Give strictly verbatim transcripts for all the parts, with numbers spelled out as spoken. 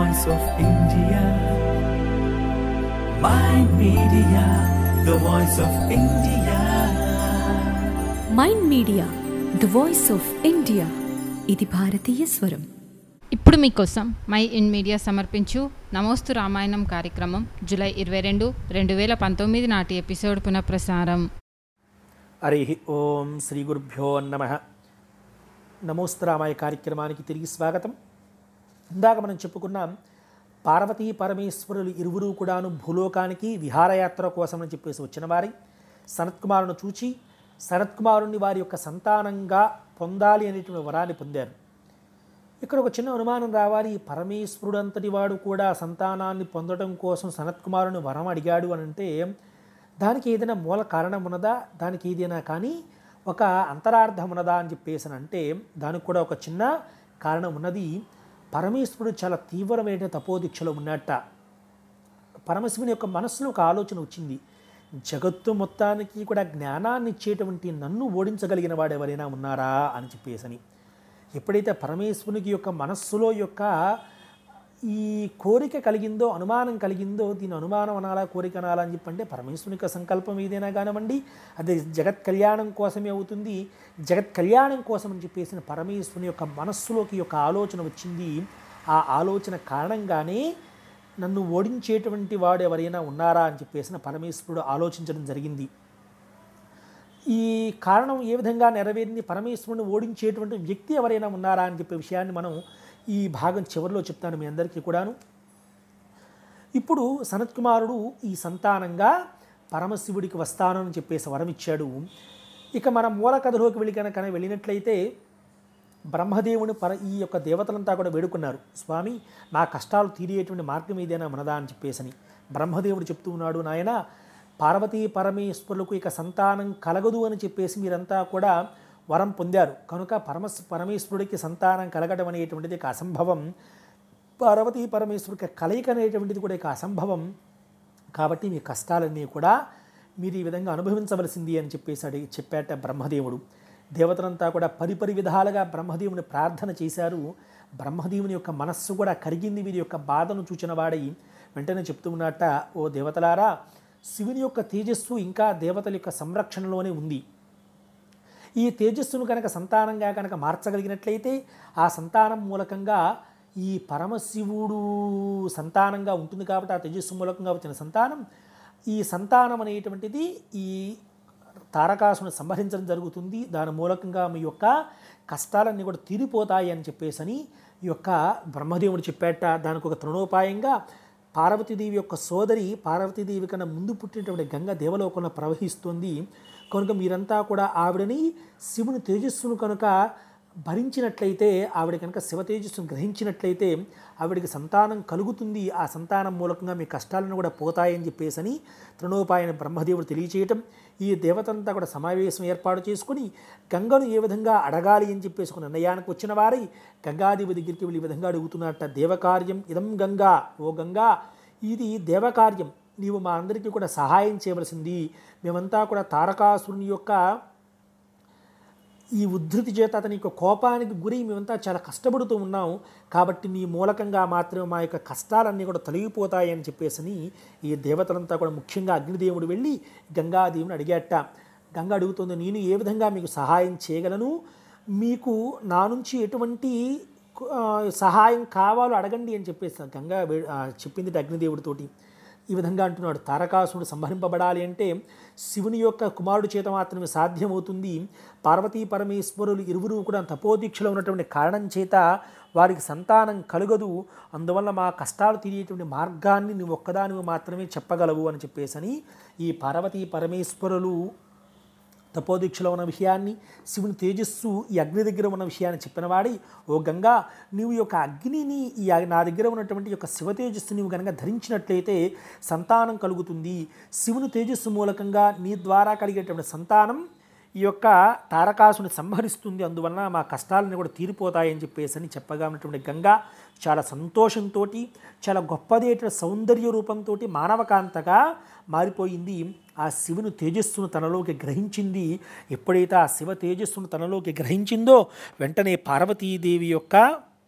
voice of India. Mind Media, the voice of India. Mind Media the voice of India. ఇది భారతీయ స్వరం. ఇప్పుడు మీకోసం మై ఇన్ మీడియా సమర్పించు నమోస్తు రామాయణం కార్యక్రమం జూలై ఇరవై రెండు రెండు వేల పంతొమ్మిది నాటి ఎపిసోడ్ పునఃప్రసారం. హరి ఓం శ్రీ గురుభ్యో నమః. నమోస్తు రామాయ కార్యక్రమానికి తిరిగి స్వాగతం. ఇందాక మనం చెప్పుకున్నాం, పార్వతీ పరమేశ్వరులు ఇరువురు కూడాను భూలోకానికి విహారయాత్ర కోసం అని చెప్పేసి వచ్చిన వారి సనత్కుమారుని చూచి సనత్కుమారుని వారి యొక్క సంతానంగా పొందాలి అనేటువంటి వరాన్ని పొందారు. ఇక్కడ ఒక చిన్న అనుమానం రావాలి. పరమేశ్వరుడు అంతటి వాడు కూడా సంతానాన్ని పొందడం కోసం సనత్కుమారుని వరం అడిగాడు అని అంటే దానికి ఏదైనా మూల కారణం ఉన్నదా, దానికి ఏదైనా కానీ ఒక అంతరార్థం ఉన్నదా అని చెప్పేసి అంటే దానికి కూడా ఒక చిన్న కారణం ఉన్నది. పరమేశ్వరుడు చాలా తీవ్రమైన తపోదీక్షలో ఉన్నట్ట. పరమశివుని యొక్క మనస్సులో ఒక ఆలోచన వచ్చింది, జగత్తు మొత్తానికి కూడా జ్ఞానాన్ని ఇచ్చేటువంటి నన్ను ఓడించగలిగిన వాడు ఎవరైనా ఉన్నారా అని చెప్పేసని. ఎప్పుడైతే పరమేశ్వరునికి యొక్క మనస్సులో యొక్క ఈ కోరిక కలిగిందో, అనుమానం కలిగిందో, దీని అనుమానం అనాలా కోరిక అనాలా అని చెప్పంటే పరమేశ్వరుని యొక్క సంకల్పం ఏదైనా కానివ్వండి, అది జగత్ కళ్యాణం కోసమే అవుతుంది. జగత్ కళ్యాణం కోసం అని చెప్పేసిన పరమేశ్వరుని యొక్క మనస్సులోకి యొక్క ఆలోచన వచ్చింది. ఆ ఆలోచన కారణంగానే నన్ను ఓడించేటువంటి వాడు ఎవరైనా ఉన్నారా అని చెప్పేసిన పరమేశ్వరుడు ఆలోచించడం జరిగింది. ఈ కారణం ఏ విధంగా నెరవేరింది, పరమేశ్వరుని ఓడించేటువంటి వ్యక్తి ఎవరైనా ఉన్నారా అని చెప్పే విషయాన్ని మనం ఈ భాగం చివరిలో చెప్తాను మీ అందరికీ కూడాను. ఇప్పుడు సనత్కుమారుడు ఈ సంతానంగా పరమశివుడికి వస్తాను అని చెప్పేసి వరం ఇచ్చాడు. ఇక మన మూల కథలోకి వెళ్ళి కనుక వెళ్ళినట్లయితే బ్రహ్మదేవుని పర ఈ యొక్క దేవతలంతా కూడా వేడుకున్నారు, స్వామి నా కష్టాలు తీరేటువంటి మార్గం ఏదైనా మనదా అని చెప్పేసని. బ్రహ్మదేవుడు చెప్తూ ఉన్నాడు, నాయన పార్వతీ పరమేశ్వరులకు ఇక సంతానం కలగదు అని చెప్పేసి మీరంతా కూడా వరం పొందారు కనుక పరమ పరమేశ్వరుడికి సంతానం కలగడం అనేటువంటిది ఇక అసంభవం. పార్వతీ పరమేశ్వరుడికి కలయిక అనేటువంటిది కూడా ఇక అసంభవం. కాబట్టి మీ కష్టాలన్నీ కూడా మీరు ఈ విధంగా అనుభవించవలసింది అని చెప్పేసి అడిగి చెప్పాట బ్రహ్మదేవుడు. దేవతలంతా కూడా పరిపరి విధాలుగా బ్రహ్మదేవుని ప్రార్థన చేశారు. బ్రహ్మదేవుని యొక్క మనస్సు కూడా కరిగింది. వీరి యొక్క బాధను చూచిన వాడై వెంటనే చెప్తూ ఉన్నట్ట, ఓ దేవతలారా, శివుని యొక్క తేజస్సు ఇంకా దేవతల యొక్క సంరక్షణలోనే ఉంది. ఈ తేజస్సును కనుక సంతానంగా కనుక మార్చగలిగినట్లయితే ఆ సంతానం మూలకంగా ఈ పరమశివుడు సంతానంగా ఉంటుంది. కాబట్టి ఆ తేజస్సు మూలకంగా వచ్చిన సంతానం, ఈ సంతానం అనేటువంటిది ఈ తారకాసుని సంహరించడం జరుగుతుంది. దాని మూలకంగా మీ యొక్క కష్టాలన్నీ కూడా తీరిపోతాయి అని చెప్పేసని ఈ యొక్క బ్రహ్మదేవుడు చెప్పాట. దానికి ఒక తృణోపాయంగా పార్వతీదేవి యొక్క సోదరి పార్వతీదేవి కన్నా ముందు పుట్టినటువంటి గంగ దేవలోకంలో ప్రవహిస్తుంది కనుక మీరంతా కూడా ఆవిడని శివుని తేజస్సును కనుక భరించినట్లయితే, ఆవిడ కనుక శివ తేజస్సును గ్రహించినట్లయితే ఆవిడికి సంతానం కలుగుతుంది. ఆ సంతానం మూలకంగా మీ కష్టాలను కూడా పోతాయని చెప్పేసని తృణోపాయన బ్రహ్మదేవుడు తెలియచేయటం. ఈ దేవతంతా కూడా సమావేశం ఏర్పాటు చేసుకుని గంగను ఏ విధంగా అడగాలి అని చెప్పేసి ఒక నిర్ణయానికి వచ్చిన వారై గంగాదేవి దగ్గరికి వెళ్ళి ఈ విధంగా అడుగుతున్నట్ట, దేవకార్యం ఇదం గంగా, ఓ గంగా ఇది దేవకార్యం, నీవు మా అందరికీ కూడా సహాయం చేయవలసింది. మేమంతా కూడా తారకాసురుని యొక్క ఈ ఉద్ధృతి చేత అతని యొక్క కోపానికి గురి మేమంతా చాలా కష్టపడుతూ ఉన్నాం. కాబట్టి నీ మూలకంగా మాత్రమే మా యొక్క కష్టాలన్నీ కూడా తొలగిపోతాయి అని చెప్పేసి ఈ దేవతలంతా కూడా ముఖ్యంగా అగ్నిదేవుడు వెళ్ళి గంగాదేవిని అడిగాట. గంగ అడుగుతుంది, నేను ఏ విధంగా మీకు సహాయం చేయగలను, మీకు నా నుంచి ఎటువంటి సహాయం కావాలో అడగండి అని చెప్పేసి గంగా చెప్పింది అగ్నిదేవుడితోటి. ఈ విధంగా అంటున్నాడు, తారకాసురుడు సంహరింపబడాలి అంటే శివుని యొక్క కుమారుడు చేత మాత్రమే సాధ్యమవుతుంది. పార్వతీ పరమేశ్వరులు ఇరువురు కూడా తపోదీక్షలో ఉన్నటువంటి కారణం చేత వారికి సంతానం కలుగదు. అందువల్ల మా కష్టాలు తీరేటువంటి మార్గాన్ని నువ్వు ఒక్కదానివి మాత్రమే చెప్పగలవు అని చెప్పేసని ఈ పార్వతీ పరమేశ్వరులు తపోదీక్షలో ఉన్న విషయాన్ని, శివుని తేజస్సు ఈ అగ్ని దగ్గర ఉన్న విషయాన్ని చెప్పినవాడి, ఓ గంగా నీవు యొక్క అగ్నిని ఈ నా దగ్గర ఉన్నటువంటి యొక్క శివ తేజస్సు నీవు కనుక ధరించినట్లయితే సంతానం కలుగుతుంది. శివుని తేజస్సు మూలకంగా నీ ద్వారా కలిగేటువంటి సంతానం ఈ యొక్క తారకాసుని సంహరిస్తుంది. అందువలన మా కష్టాలను కూడా తీరిపోతాయని చెప్పేసి అని చెప్పగా ఉన్నటువంటి గంగా చాలా సంతోషంతో, చాలా గొప్పదేట సౌందర్య రూపంతో మానవకాంతగా మారిపోయింది. ఆ శివుని తేజస్సును తనలోకి గ్రహించింది. ఎప్పుడైతే ఆ శివ తేజస్సును తనలోకి గ్రహించిందో వెంటనే పార్వతీదేవి యొక్క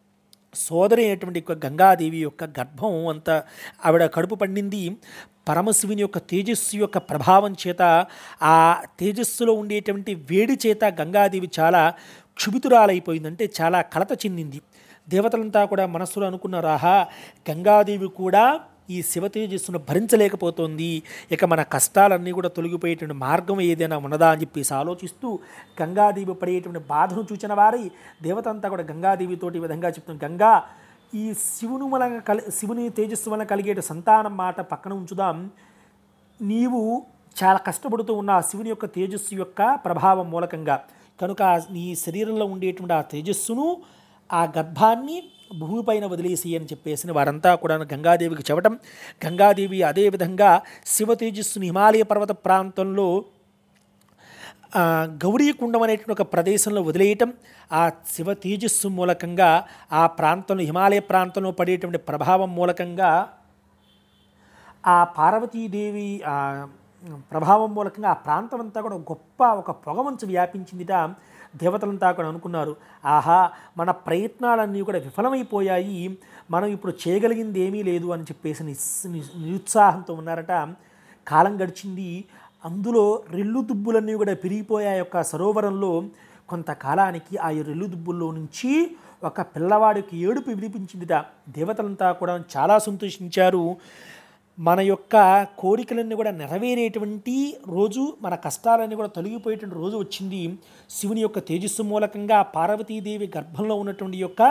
సోదరి అయినటువంటి యొక్క గంగాదేవి యొక్క గర్భం అంత ఆవిడ కడుపు పండింది పరమశివుని యొక్క తేజస్సు యొక్క ప్రభావం చేత. ఆ తేజస్సులో ఉండేటువంటి వేడి చేత గంగాదేవి చాలా క్షుభితురాలైపోయింది, అంటే చాలా కలత చెందింది. దేవతలంతా కూడా మనస్సులో అనుకున్నారు, ఆహా గంగాదేవి కూడా ఈ శివ తేజస్సును భరించలేకపోతుంది, ఇక మన కష్టాలన్నీ కూడా తొలగిపోయేటువంటి మార్గం ఏదైనా ఉన్నదా అని చెప్పేసి ఆలోచిస్తూ గంగాదేవి పడేటువంటి బాధను చూచిన వారి దేవత అంతా కూడా గంగాదేవితోటి ఈ విధంగా చెప్తుంది, గంగా ఈ శివుని వలన కలి శివుని తేజస్సు వలన కలిగే సంతానం మాట పక్కన ఉంచుదాం, నీవు చాలా కష్టపడుతూ ఉన్న ఆ శివుని యొక్క తేజస్సు యొక్క ప్రభావం మూలకంగా కనుక నీ శరీరంలో ఉండేటువంటి ఆ తేజస్సును ఆ గర్భాన్ని భూమిపైన వదిలేసి అని చెప్పేసి వారంతా కూడా గంగాదేవికి చెప్పటం. గంగాదేవి అదేవిధంగా శివ తేజస్సుని హిమాలయ పర్వత ప్రాంతంలో గౌరీకుండం అనేటువంటి ఒక ప్రదేశంలో వదిలేయటం. ఆ శివ తేజస్సు మూలకంగా ఆ ప్రాంతంలో హిమాలయ ప్రాంతంలో పడేటువంటి ప్రభావం మూలకంగా ఆ పార్వతీదేవి ప్రభావం మూలకంగా ఆ ప్రాంతం అంతా కూడా గొప్ప ఒక పొగమంచు వ్యాపించిందిట. దేవతలంతా కూడా అనుకున్నారు, ఆహా మన ప్రయత్నాలన్నీ కూడా విఫలమైపోయాయి, మనం ఇప్పుడు చేయగలిగింది ఏమీ లేదు అని చెప్పేసి నిరుత్సాహంతో ఉన్నారట. కాలం గడిచింది, అందులో రెల్లు దుబ్బులన్నీ కూడా పెరిగిపోయా యొక్క సరోవరంలో. కొంతకాలానికి ఆ రెల్లు దుబ్బుల్లో నుంచి ఒక పిల్లవాడికి ఏడుపు వినిపించిందిట. దేవతలంతా కూడా చాలా సంతోషించారు. మన యొక్క కోరికలన్నీ కూడా నెరవేరేటువంటి రోజు, మన కష్టాలన్నీ కూడా తొలగిపోయేటువంటి రోజు వచ్చింది. శివుని యొక్క తేజస్సు మూలకంగా పార్వతీదేవి గర్భంలో ఉన్నటువంటి యొక్క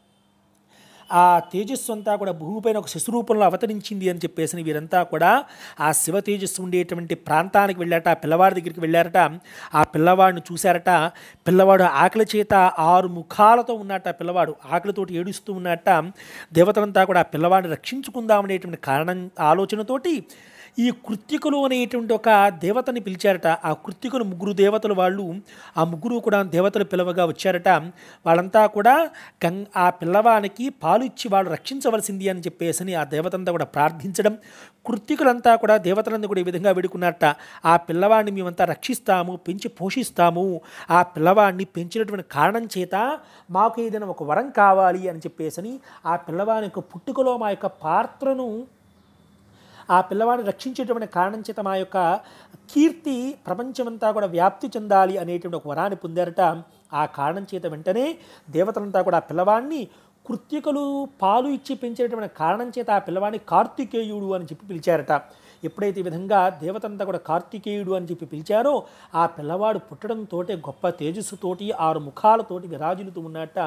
ఆ తేజస్సు అంతా కూడా భూమిపైన ఒక శిశురూపంలో అవతరించింది అని చెప్పేసి వీరంతా కూడా ఆ శివ తేజస్సు ఉండేటువంటి ప్రాంతానికి వెళ్ళారట. ఆ పిల్లవాడి దగ్గరికి వెళ్ళారట. ఆ పిల్లవాడిని చూశారట. పిల్లవాడు ఆకలి చేత ఆరు ముఖాలతో ఉన్నట్ట. పిల్లవాడు ఆకలితోటి ఏడుస్తూ ఉన్నట్ట. దేవతలంతా కూడా ఆ పిల్లవాడిని రక్షించుకుందామనేటువంటి కారణం ఆలోచనతోటి ఈ కృత్తికులు అనేటువంటి ఒక దేవతని పిలిచారట. ఆ కృత్తికులు ముగ్గురు దేవతలు, వాళ్ళు ఆ ముగ్గురు కూడా దేవతలు పిలవగా వచ్చారట. వాళ్ళంతా కూడా గంగ ఆ పిల్లవానికి పాలు ఇచ్చి వాళ్ళు రక్షించవలసింది అని చెప్పేసి ఆ దేవతంతా కూడా ప్రార్థించడం. కృత్తికులంతా కూడా దేవతలంతా కూడా ఈ విధంగా వేడుకున్నారట, ఆ పిల్లవాడిని మేమంతా రక్షిస్తాము, పెంచి పోషిస్తాము, ఆ పిల్లవాడిని పెంచినటువంటి కారణం చేత మాకు ఏదైనా ఒక వరం కావాలి అని చెప్పేసి ఆ పిల్లవాడి యొక్క పుట్టుకలో మా యొక్క పాత్రను, ఆ పిల్లవాడిని రక్షించేటువంటి కారణం చేత మా యొక్క కీర్తి ప్రపంచమంతా కూడా వ్యాప్తి చెందాలి అనేటువంటి ఒక వరాన్ని పొందారట. ఆ కారణం చేత వెంటనే దేవతలంతా కూడా ఆ పిల్లవాడిని కృత్తికలు పాలు ఇచ్చి పెంచేటువంటి కారణం చేత ఆ పిల్లవాడిని కార్తికేయుడు అని చెప్పి పిలిచారట. ఎప్పుడైతే ఈ విధంగా దేవతంతా కూడా కార్తికేయుడు అని చెప్పి పిలిచారో ఆ పిల్లవాడు పుట్టడంతో గొప్ప తేజస్సుతోటి ఆరు ముఖాలతోటి విరాజులుతూ ఉన్నట్ట.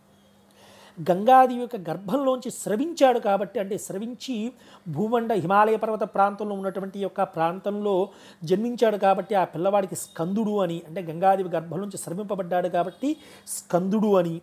గంగాదేవి యొక్క గర్భంలోంచి స్రవించాడు కాబట్టి, అంటే స్రవించి భూమండ హిమాలయ పర్వత ప్రాంతంలో ఉన్నటువంటి యొక్క ప్రాంతంలో జన్మించాడు కాబట్టి ఆ పిల్లవాడికి స్కందుడు అని, అంటే గంగాదేవి గర్భంలోంచి స్రవింపబడ్డాడు కాబట్టి స్కందుడు అని.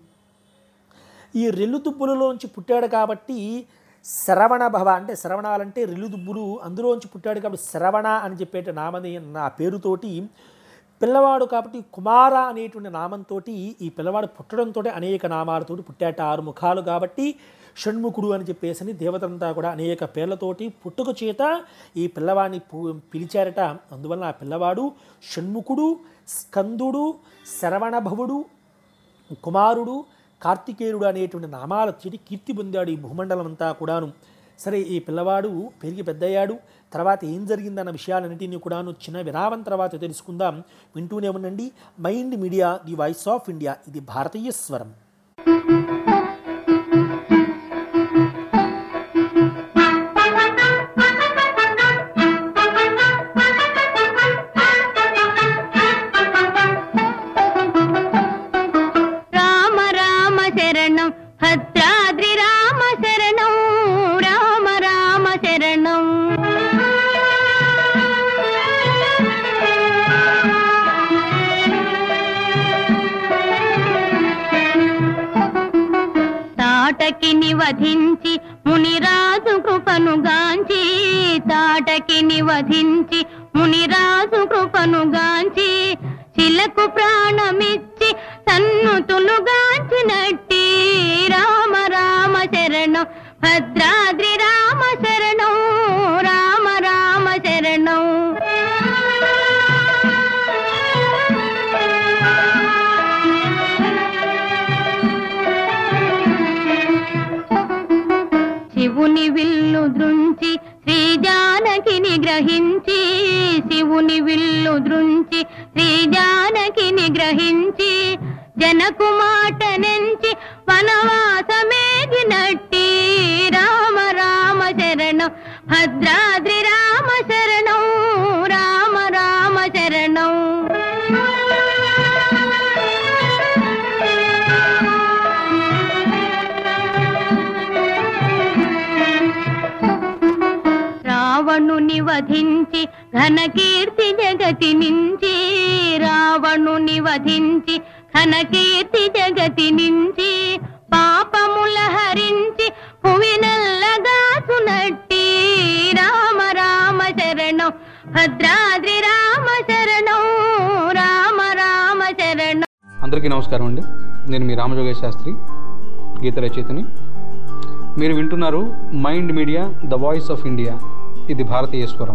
ఈ రెల్లు దుబ్బులలోంచి పుట్టాడు కాబట్టి శ్రవణ భవ, అంటే శ్రవణాలంటే రెల్లు దుబ్బులు, అందులోంచి పుట్టాడు కాబట్టి శ్రవణ అని చెప్పేట నామని నా పేరుతోటి పిల్లవాడు కాబట్టి కుమార అనేటువంటి నామంతో ఈ పిల్లవాడు పుట్టడంతో అనేక నామాలతోటి పుట్టాట. ఆరు ముఖాలు కాబట్టి షణ్ముఖుడు అని చెప్పేసి దేవతంతా కూడా అనేక పేర్లతోటి పుట్టుక చేత ఈ పిల్లవాడిని పిలిచారట. అందువలన ఆ పిల్లవాడు షణ్ముఖుడు, స్కందుడు, శ్రవణభవుడు, కుమారుడు, కార్తికేయుడు అనేటువంటి నామాల చెడి కీర్తి పొందాడు ఈ భూమండలం అంతా కూడాను. సరే, ఈ పిల్లవాడు పెరిగి పెద్దయ్యాడు. తర్వాత ఏం జరిగిందన్న విషయాలన్నింటినీ కూడాను చిన్న విరామం తర్వాత తెలుసుకుందాం. వింటూనే ఉండండి Mind Media, the voice of India. ఇది భారతీయ స్వరం. వధించి మునిరాజు కృపను గాంచి, తాటకి నివధించి మునిరాజు కృపను గాంచి, శిలకు ప్రాణమిచ్చి సన్నుతులు గాంచినట్టి రామ రామ శరణం భద్రాద్రి రామ శరణం, రామ రామ శరణం. విల్లు దృంచి శ్రీ జానకిని గ్రహించి శివుని విల్లు దృంచి శ్రీ జానకిని గ్రహించి జనకు మాట నెంచి వనవాసమేగినట్టి రామ రామ శరణం భద్రాద్రి రామ శరణం రామ రామ శరణం. రావణుని వధించి ఘనకీర్తి జగతి నుంచి రావణుని వధించి ఘనకీర్తి జగతి నుంచి పాపముల హరించి భువినల్లగాసునట్టి రామ రామ శరణం భద్రాద్రి రామ శరణం రామ రామ శరణం. అందరికీ నమస్కారం అండి. నేను మీ రామజోగేశ్ శాస్త్రి, గీత రచయితని. మీరు వింటున్నారు Mind Media the voice of India. ఇది భారతీయ స్వరం.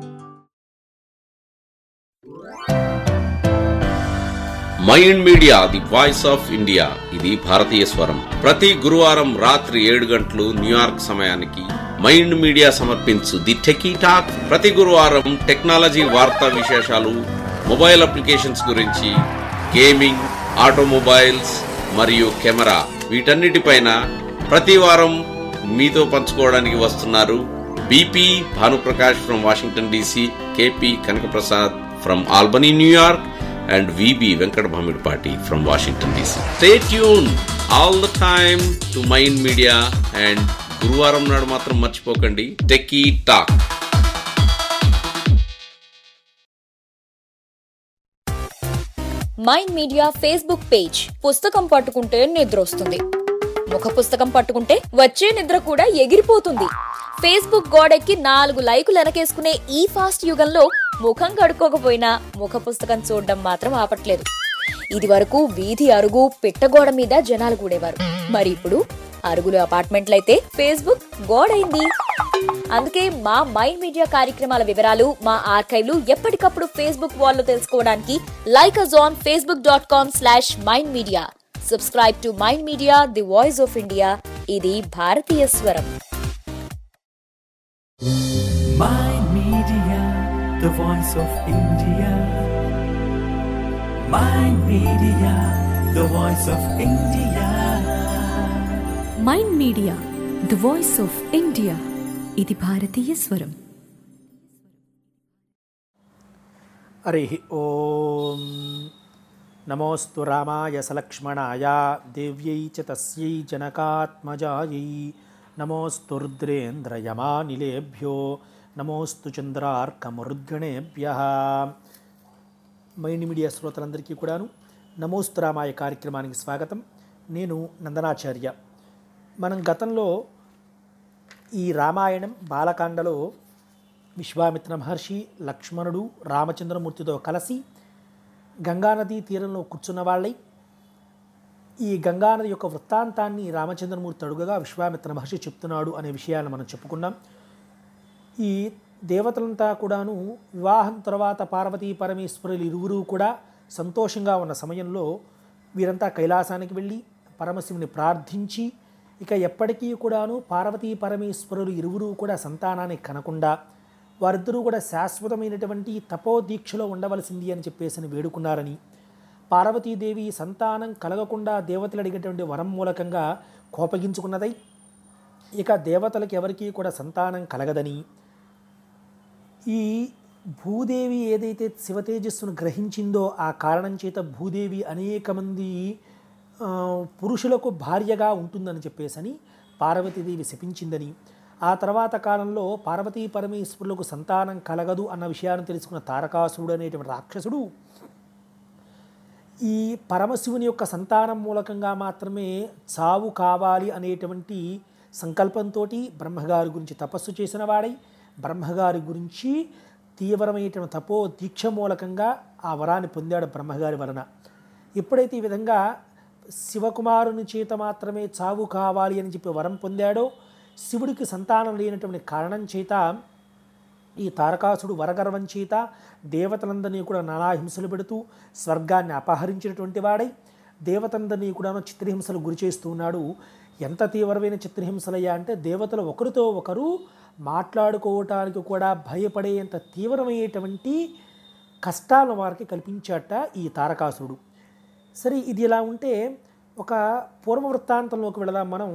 Mind Media the voice of India ఇది భారతీయ స్వరం. ప్రతి గురువారం రాత్రి ఏడు గంటలు న్యూయార్క్ సమయానికి మైండ్ మీడియా సమర్పించు ది టెకీ టాక్. ప్రతి గురువారం టెక్నాలజీ వార్తా విశేషాలు, మొబైల్ అప్లికేషన్స్ గురించి, గేమింగ్, ఆటోమొబైల్స్ మరియు కెమెరా, వీటన్నిటిపైన ప్రతి వారం మీతో పంచుకోవడానికి వస్తున్నారు BP Bhanuprakash from Washington DC, KP Kanakaprasad from Albany New York, and V B Venkat Bhamidpati from Washington D C. Stay tuned all the time to Mind Media and Guruvaram nadu matram marchipokandi Techie Talk. Mind Media Facebook page. పుస్తకం పట్టుకుంటే నిద్ర వస్తుంది, ముఖ పుస్తకం పట్టుకుంటే వచ్చే నిద్ర కూడా ఎగిరిపోతుంది. ఫేస్బుక్ గోడెక్కి నాలుగు లైకులు వెనకేసుకునే ఈ ఫాస్ట్ యుగంలో ముఖం కడుక్కోకపోయినా ముఖ పుస్తకం చూడడం మాత్రం ఆపట్లేదు. ఇది వరకు వీధి అరుగు పిట్టగోడ మీద జనాలు కూడేవారు. మరి ఇప్పుడు అరుగులు అపార్ట్మెంట్లయితే ఫేస్బుక్ గోడైంది. అందుకే మా మైండ్ మీడియా కార్యక్రమాల వివరాలు, మా ఆర్కైవ్లు ఎప్పటికప్పుడు ఫేస్బుక్ వాల్లో తెలుసుకోవడానికి like us on facebook dot com slash mind media. Subscribe to Mind Media, the voice of India. ఇది భారతీయ స్వరం. Mind Media, the voice of India. Mind Media, the voice of India. Mind Media the voice of India. ఇది భారతీయ స్వరం. హరి ఓం. నమోస్తు రామాయ సలక్ష్మణాయ దేవ్యై చ తస్యై జనకాత్మజాయై. నమోస్తు రుద్రేంద్రయమానిలేభ్యో నమోస్తు చంద్రార్కమరుద్గణేభ్యః. మైండ్ మీడియా శ్రోతలందరికీ కూడాను నమోస్తు రామాయ కార్యక్రమానికి స్వాగతం. నేను నందనాచార్య. మనం గతంలో ఈ రామాయణం బాలకాండలో విశ్వామిత్ర మహర్షి లక్ష్మణుడు రామచంద్రమూర్తితో కలిసి గంగానదీ తీరంలో కూర్చున్న వాళ్ళై ఈ గంగానది యొక్క వృత్తాంతాన్ని రామచంద్రమూర్తి అడుగగా విశ్వామిత్ర మహర్షి చెప్తున్నాడు అనే విషయాన్ని మనం చెప్పుకున్నాం. ఈ దేవతలంతా కూడాను వివాహం తర్వాత పార్వతీ పరమేశ్వరులు ఇరువురు కూడా సంతోషంగా ఉన్న సమయంలో వీరంతా కైలాసానికి వెళ్ళి పరమశివుని ప్రార్థించి ఇక ఎప్పటికీ కూడాను పార్వతీ పరమేశ్వరులు ఇరువురు కూడా సంతానాన్ని కనకుండా వారిద్దరూ కూడా శాశ్వతమైనటువంటి తపోదీక్షలో ఉండవలసింది అని చెప్పేసి వేడుకున్నారని, పార్వతీదేవి సంతానం కలగకుండా దేవతలు అడిగేటువంటి వరం మూలకంగా కోపగించుకున్నదై ఇక దేవతలకు ఎవరికీ కూడా సంతానం కలగదని, ఈ భూదేవి ఏదైతే శివతేజస్సును గ్రహించిందో ఆ కారణం చేత భూదేవి అనేక మంది పురుషులకు భార్యగా ఉంటుందని చెప్పేసని పార్వతీదేవి శపించిందని, ఆ తర్వాత కాలంలో పార్వతీ పరమేశ్వరులకు సంతానం కలగదు అన్న విషయాన్ని తెలుసుకున్న తారకాసురుడు అనేటువంటి రాక్షసుడు ఈ పరమశివుని యొక్క సంతానం మూలకంగా మాత్రమే చావు కావాలి అనేటువంటి సంకల్పంతో బ్రహ్మగారి గురించి తపస్సు చేసిన వాడై బ్రహ్మగారి గురించి తీవ్రమైనటువంటి తపో దీక్ష మూలకంగా ఆ వరాన్ని పొందాడు బ్రహ్మగారి వలన. ఎప్పుడైతే ఈ విధంగా శివకుమారుని చేత మాత్రమే చావు కావాలి అని చెప్పి వరం పొందాడో, శివుడికి సంతానం లేనటువంటి కారణం చేత ఈ తారకాసుడు వరగర్వం చేత దేవతలందరినీ కూడా నానాహింసలు పెడుతూ స్వర్గాన్ని అపహరించినటువంటి వాడై దేవతలందరినీ కూడా చిత్రహింసలు గురి చేస్తూ ఉన్నాడు. ఎంత తీవ్రమైన చిత్రహింసలయ్యా అంటే దేవతలు ఒకరితో ఒకరు మాట్లాడుకోవటానికి కూడా భయపడేంత తీవ్రమైనటువంటి కష్టాలను వారికి కల్పించాట ఈ తారకాసురుడు. సరే, ఇది ఇలా ఉంటే ఒక పూర్వ వృత్తాంతంలోకి వెళదాం మనం.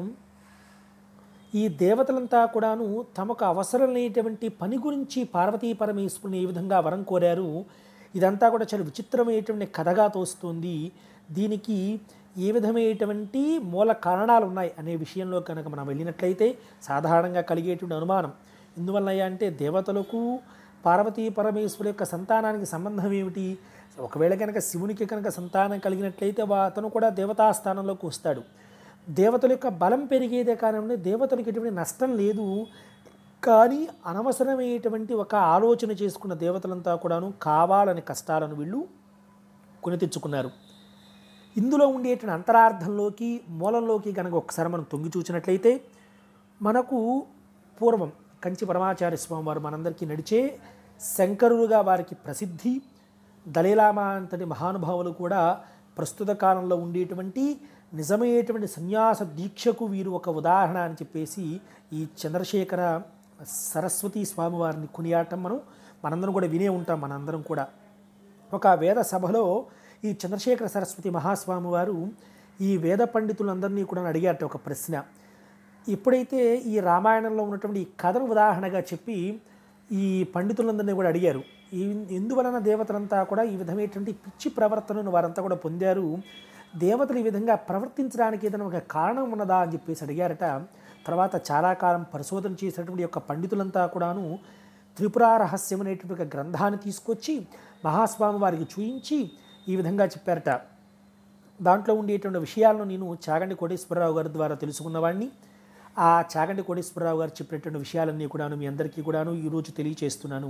ఈ దేవతలంతా కూడాను తమకు అవసరం లేనటువంటి పని గురించి పార్వతీ పరమేశ్వరుని ఏ విధంగా వరం కోరారు, ఇదంతా కూడా చాలా విచిత్రమైనటువంటి కథగా తోస్తుంది. దీనికి ఏ విధమైనటువంటి మూల కారణాలు ఉన్నాయి అనే విషయంలో కనుక మనం వెళ్ళినట్లయితే సాధారణంగా కలిగేటువంటి అనుమానం ఎందువల్ల అంటే దేవతలకు పార్వతీ పరమేశ్వరు యొక్క సంతానానికి సంబంధం ఏమిటి? ఒకవేళ కనుక శివునికి కనుక సంతానం కలిగినట్లయితే అతను కూడా దేవతా స్థానంలోకి వస్తాడు. దేవతల యొక్క బలం పెరిగేదే కారణంగా దేవతలకు ఎటువంటి నష్టం లేదు. కానీ అనవసరమైనటువంటి ఒక ఆలోచన చేసుకున్న దేవతలంతా కూడాను కావాలని కష్టాలను వీళ్ళు కొని తెచ్చుకున్నారు. ఇందులో ఉండేటువంటి అంతరార్థంలోకి మూలంలోకి కనుక ఒకసారి మనం తొంగి చూసినట్లయితే మనకు పూర్వం కంచి పరమాచార్య స్వామి వారు మనందరికీ నడిచే శంకరులుగా వారికి ప్రసిద్ధి. దళైలామా అంతటి మహానుభావులు కూడా ప్రస్తుత కాలంలో ఉండేటువంటి నిజమైనటువంటి సన్యాస దీక్షకు వీరు ఒక ఉదాహరణ అని చెప్పేసి ఈ చంద్రశేఖర సరస్వతి స్వామి వారిని కొనియాడటం మనం మనందరం కూడా వినే ఉంటాం. మనందరం కూడా ఒక వేద సభలో ఈ చంద్రశేఖర సరస్వతి మహాస్వామి వారు ఈ వేద పండితులందరినీ కూడా అడిగారట ఒక ప్రశ్న. ఎప్పుడైతే ఈ రామాయణంలో ఉన్నటువంటి ఈ కథను ఉదాహరణగా చెప్పి ఈ పండితులందరినీ కూడా అడిగారు, ఈ ఎందువలన దేవతలంతా కూడా ఈ విధమైనటువంటి పిచ్చి ప్రవర్తనను వారంతా కూడా పొందారు, దేవతలు ఈ విధంగా ప్రవర్తించడానికి ఏదైనా ఒక కారణం ఉన్నదా అని చెప్పేసి అడిగారట. తర్వాత చాలా కాలం పరిశోధన చేసినటువంటి యొక్క పండితులంతా కూడాను త్రిపుర రహస్యం అనేటువంటి ఒక గ్రంథాన్ని తీసుకొచ్చి మహాస్వామి వారికి చూయించి ఈ విధంగా చెప్పారట. దాంట్లో ఉండేటువంటి విషయాలను నేను చాగంటి కోటేశ్వరరావు గారి ద్వారా తెలుసుకున్నవాడిని. ఆ చాగంటి కోటేశ్వరరావు గారు చెప్పినటువంటి విషయాలన్నీ కూడాను మీ అందరికీ కూడాను ఈరోజు తెలియచేస్తున్నాను.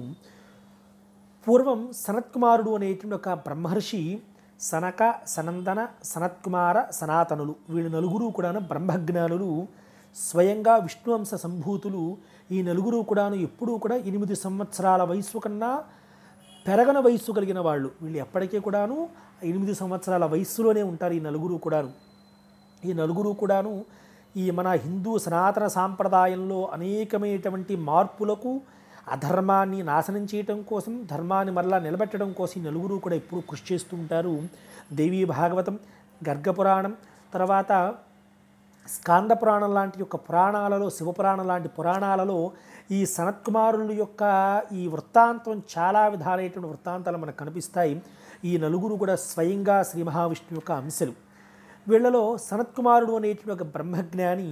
పూర్వం సనత్కుమారుడు అనేటువంటి ఒక బ్రహ్మర్షి, సనక, సనందన, సనత్కుమార, సనాతనులు వీళ్ళు నలుగురు కూడాను బ్రహ్మజ్ఞానులు, స్వయంగా విష్ణువంశ సంభూతులు. ఈ నలుగురు కూడాను ఎప్పుడూ కూడా ఎనిమిది సంవత్సరాల వయస్సు కన్నా పెరగన వయస్సు కలిగిన వాళ్ళు. వీళ్ళు ఎప్పటికీ కూడాను ఎనిమిది సంవత్సరాల వయస్సులోనే ఉంటారు ఈ నలుగురు కూడాను. ఈ నలుగురు కూడాను ఈ మన హిందూ సనాతన సాంప్రదాయంలో అనేకమైనటువంటి మార్పులకు, అధర్మాన్ని నాశనం చేయటం కోసం, ధర్మాన్ని మరలా నిలబెట్టడం కోసం ఈ నలుగురు కూడా ఎప్పుడూ కృషి చేస్తూ ఉంటారు. దేవీ భాగవతం, గర్గపురాణం, తర్వాత స్కాంద పురాణం లాంటి యొక్క పురాణాలలో, శివపురాణం లాంటి పురాణాలలో ఈ సనత్కుమారుల యొక్క ఈ వృత్తాంతం చాలా విధాలైనటువంటి వృత్తాంతాలు మనకు కనిపిస్తాయి. ఈ నలుగురు కూడా స్వయంగా శ్రీ మహావిష్ణువు యొక్క అంశలు. వీళ్ళలో సనత్కుమారుడు అనేటువంటి ఒక బ్రహ్మజ్ఞాని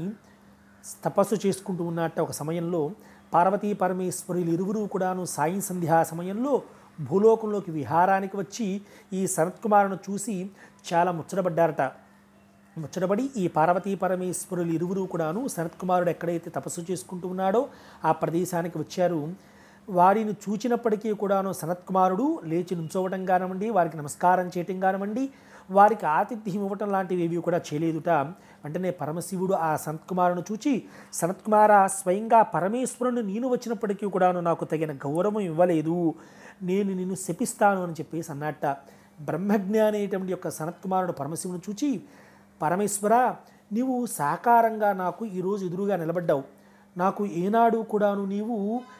తపస్సు చేసుకుంటూ ఉన్నట్ట ఒక సమయంలో పార్వతీ పరమేశ్వరులు ఇరువురు కూడాను సాయం సంధ్యా సమయంలో భూలోకంలోకి విహారానికి వచ్చి ఈ సనత్కుమారును చూసి చాలా ముచ్చటపడ్డారట. ముచ్చటపడి ఈ పార్వతీ పరమేశ్వరులు ఇరువురు కూడాను సనత్కుమారుడు ఎక్కడైతే తపస్సు చేసుకుంటూ ఉన్నాడో ఆ ప్రదేశానికి వచ్చారు. వారిని చూచినప్పటికీ కూడాను సనత్కుమారుడు లేచి నుంచోవటం కానివ్వండి, వారికి నమస్కారం చేయటం కానివ్వండి, వారికి ఆతిథ్యం ఇవ్వటం లాంటివి ఏవి కూడా చేయలేదుట. వెంటనే పరమశివుడు ఆ సనత్కుమారును చూచి, సనత్కుమార, స్వయంగా పరమేశ్వరుని నేను వచ్చినప్పటికీ కూడాను నాకు తగిన గౌరవం ఇవ్వలేదు, నేను నిన్ను శపిస్తాను అని చెప్పేసి అన్నట్ట. బ్రహ్మజ్ఞాని అనేటువంటి యొక్క సనత్కుమారుడు పరమశివుని చూచి, పరమేశ్వర, నీవు సాకారంగా నాకు ఈరోజు ఎదురుగా నిలబడ్డావు, నాకు ఏనాడు కూడాను నీవు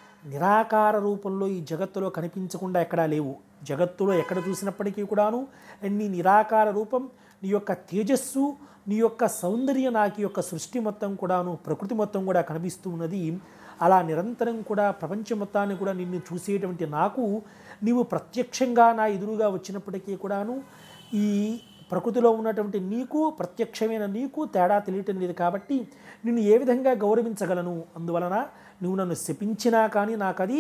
నిరాకార రూపంలో ఈ జగత్తులో కనిపించకుండా ఎక్కడా లేవు. జగత్తులో ఎక్కడ చూసినప్పటికీ కూడాను నీ నిరాకార రూపం, నీ యొక్క తేజస్సు, నీ యొక్క సౌందర్యం నాకు ఈ యొక్క సృష్టి మొత్తం కూడాను, ప్రకృతి మొత్తం కూడా కనిపిస్తూ ఉన్నది. అలా నిరంతరం కూడా ప్రపంచం మొత్తాన్ని కూడా నిన్ను చూసేటువంటి నాకు నీవు ప్రత్యక్షంగా నా ఎదురుగా వచ్చినప్పటికీ కూడాను ఈ ప్రకృతిలో ఉన్నటువంటి నీకు, ప్రత్యక్షమైన నీకు తేడా తెలియటం లేదు. కాబట్టి నిన్ను ఏ విధంగా గౌరవించగలను? అందువలన నువ్వు నన్ను శపించినా కానీ నాకు అది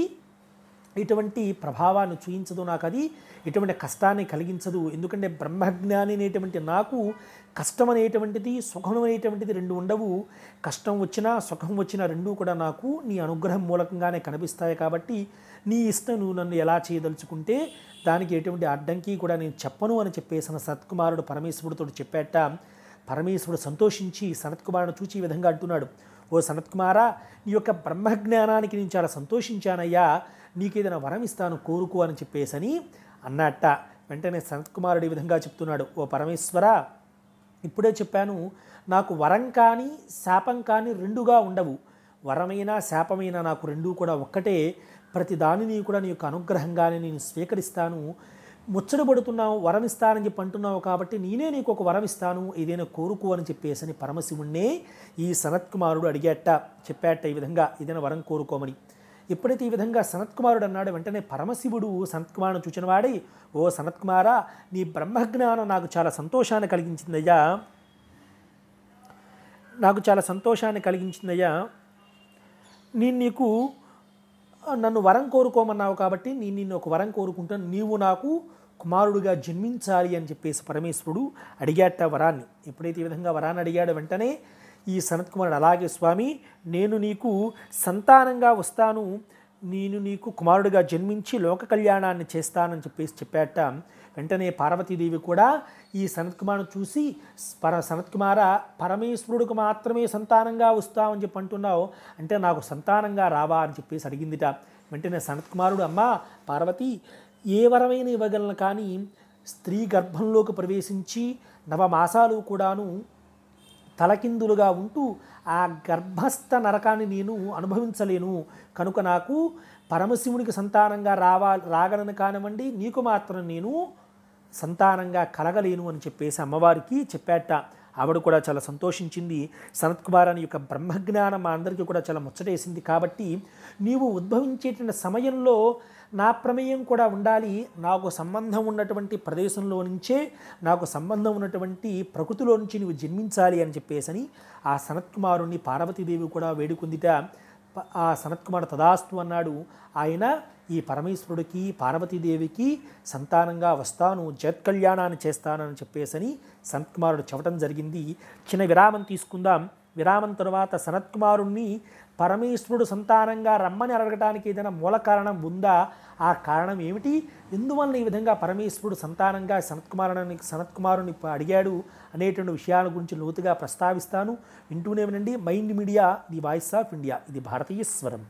ఇటువంటి ప్రభావాన్ని చూయించదు, నాకు అది ఇటువంటి కష్టాన్ని కలిగించదు. ఎందుకంటే బ్రహ్మజ్ఞాని అనేటువంటి నాకు కష్టం అనేటువంటిది, సుఖం అనేటువంటిది రెండు ఉండవు. కష్టం వచ్చినా సుఖం వచ్చినా రెండూ కూడా నాకు నీ అనుగ్రహం మూలకంగానే కనిపిస్తాయి. కాబట్టి నీ ఇష్టం, నువ్వు నన్ను ఎలా చేయదలుచుకుంటే దానికి ఎటువంటి అడ్డంకి కూడా నేను చెప్పను అని చెప్పేసిన సనత్కుమారుడు పరమేశ్వరుడితో చెప్పాట. పరమేశ్వరుడు సంతోషించి సనత్కుమారుడు చూచి ఈ విధంగా అంటున్నాడు, ఓ సనత్కుమార, నీ యొక్క బ్రహ్మజ్ఞానానికి నేను చాలా సంతోషించానయ్యా, నీకేదైనా వరం ఇస్తాను, కోరుకో అని చెప్పేసని అన్నట్ట. వెంటనే సనత్కుమారుడు ఈ విధంగా చెప్తున్నాడు, ఓ పరమేశ్వర, ఇప్పుడే చెప్పాను, నాకు వరం కానీ శాపం కానీ రెండుగా ఉండవు. వరమైనా శాపమైనా నాకు రెండూ కూడా ఒక్కటే. ప్రతి దానిని కూడా నీ యొక్క అనుగ్రహంగానే నేను స్వీకరిస్తాను. ముచ్చటపడుతున్నావు, వరం ఇస్తానని చెప్పి అంటున్నావు కాబట్టి నేనే నీకు ఒక వరం ఇస్తాను, ఏదైనా కోరుకో అని చెప్పేసి అని పరమశివుణ్ణే ఈ సనత్కుమారుడు అడిగేట చెప్పాట ఈ విధంగా, ఏదైనా వరం కోరుకోమని. ఎప్పుడైతే ఈ విధంగా సనత్కుమారుడు అన్నాడు, వెంటనే పరమశివుడు సనత్కుమారుని చూచిన వాడి, ఓ సనత్కుమారా, నీ బ్రహ్మజ్ఞానం నాకు చాలా సంతోషాన్ని కలిగించిందయ్యా, నాకు చాలా సంతోషాన్ని కలిగించిందయ్యా. నేను నీకు నన్ను వరం కోరుకోమన్నావు కాబట్టి నేను నిన్ను ఒక వరం కోరుకుంటాను, నీవు నాకు కుమారుడుగా జన్మించాలి అని చెప్పేసి పరమేశ్వరుడు అడిగాట వరాన్ని. ఎప్పుడైతే ఈ విధంగా వరాన్ని అడిగాడో వెంటనే ఈ సనత్కుమారుడు, అలాగే స్వామి, నేను నీకు సంతానంగా వస్తాను, నేను నీకు కుమారుడిగా జన్మించి లోక కళ్యాణాన్ని చేస్తానని చెప్పేసి చెప్పాట. వెంటనే పార్వతీదేవి కూడా ఈ సనత్కుమారుని చూసి, పర సనత్కుమార, పరమేశ్వరుడికి మాత్రమే సంతానంగా వస్తామని చెప్పి అంటున్నావు, అంటే నాకు సంతానంగా రావా అని చెప్పేసి అడిగిందిట. వెంటనే సనత్కుమారుడు, అమ్మా పార్వతి, ఏ వరమైన ఇవ్వగలను, కానీ స్త్రీ గర్భంలోకి ప్రవేశించి నవమాసాలు కూడాను తలకిందులుగా ఉంటూ ఆ గర్భస్థ నరకాన్ని నేను అనుభవించలేను, కనుక నాకు పరమశివునికి సంతానంగా రావా రాగలను కానివ్వండి, నీకు మాత్రం నేను సంతానంగా కలగలేను అని చెప్పేసి అమ్మవారికి చెప్పాట. ఆవిడ కూడా చాలా సంతోషించింది. సనత్కుమారుని యొక్క బ్రహ్మజ్ఞానం మా అందరికీ కూడా చాలా ముచ్చటేసింది. కాబట్టి నీవు ఉద్భవించేటువంటి సమయంలో నా ప్రమేయం కూడా ఉండాలి, నాకు సంబంధం ఉన్నటువంటి ప్రదేశంలో నుంచే, నాకు సంబంధం ఉన్నటువంటి ప్రకృతిలో నుంచి నీవు జన్మించాలి అని చెప్పేసని ఆ సనత్కుమారుణ్ణి పార్వతీదేవి కూడా వేడుకుందిట. ఆ సనత్కుమారుడు తదాస్తు అన్నాడు. ఆయన ఈ పరమేశ్వరుడికి పార్వతీదేవికి సంతానంగా వస్తాను, జగత్కళ్యాణాన్ని చేస్తానని చెప్పేసని సనత్కుమారుడు చెప్పడం జరిగింది. చిన్న విరామం తీసుకుందాం. విరామం తర్వాత సనత్కుమారుణ్ణి పరమేశ్వరుడు సంతానంగా రమ్మని అడగటానికి ఏదైనా మూల కారణం ఉందా, ఆ కారణం ఏమిటి, ఎందువల్ల ఈ విధంగా పరమేశ్వరుడు సంతానంగా సనత్కుమారుని సనత్కుమారుని అడిగాడు అనేటువంటి విషయాల గురించి లోతుగా ప్రస్తావిస్తాను. వింటూనే వినండి Mind Media, the voice of India, ఇది భారతీయ స్వరం.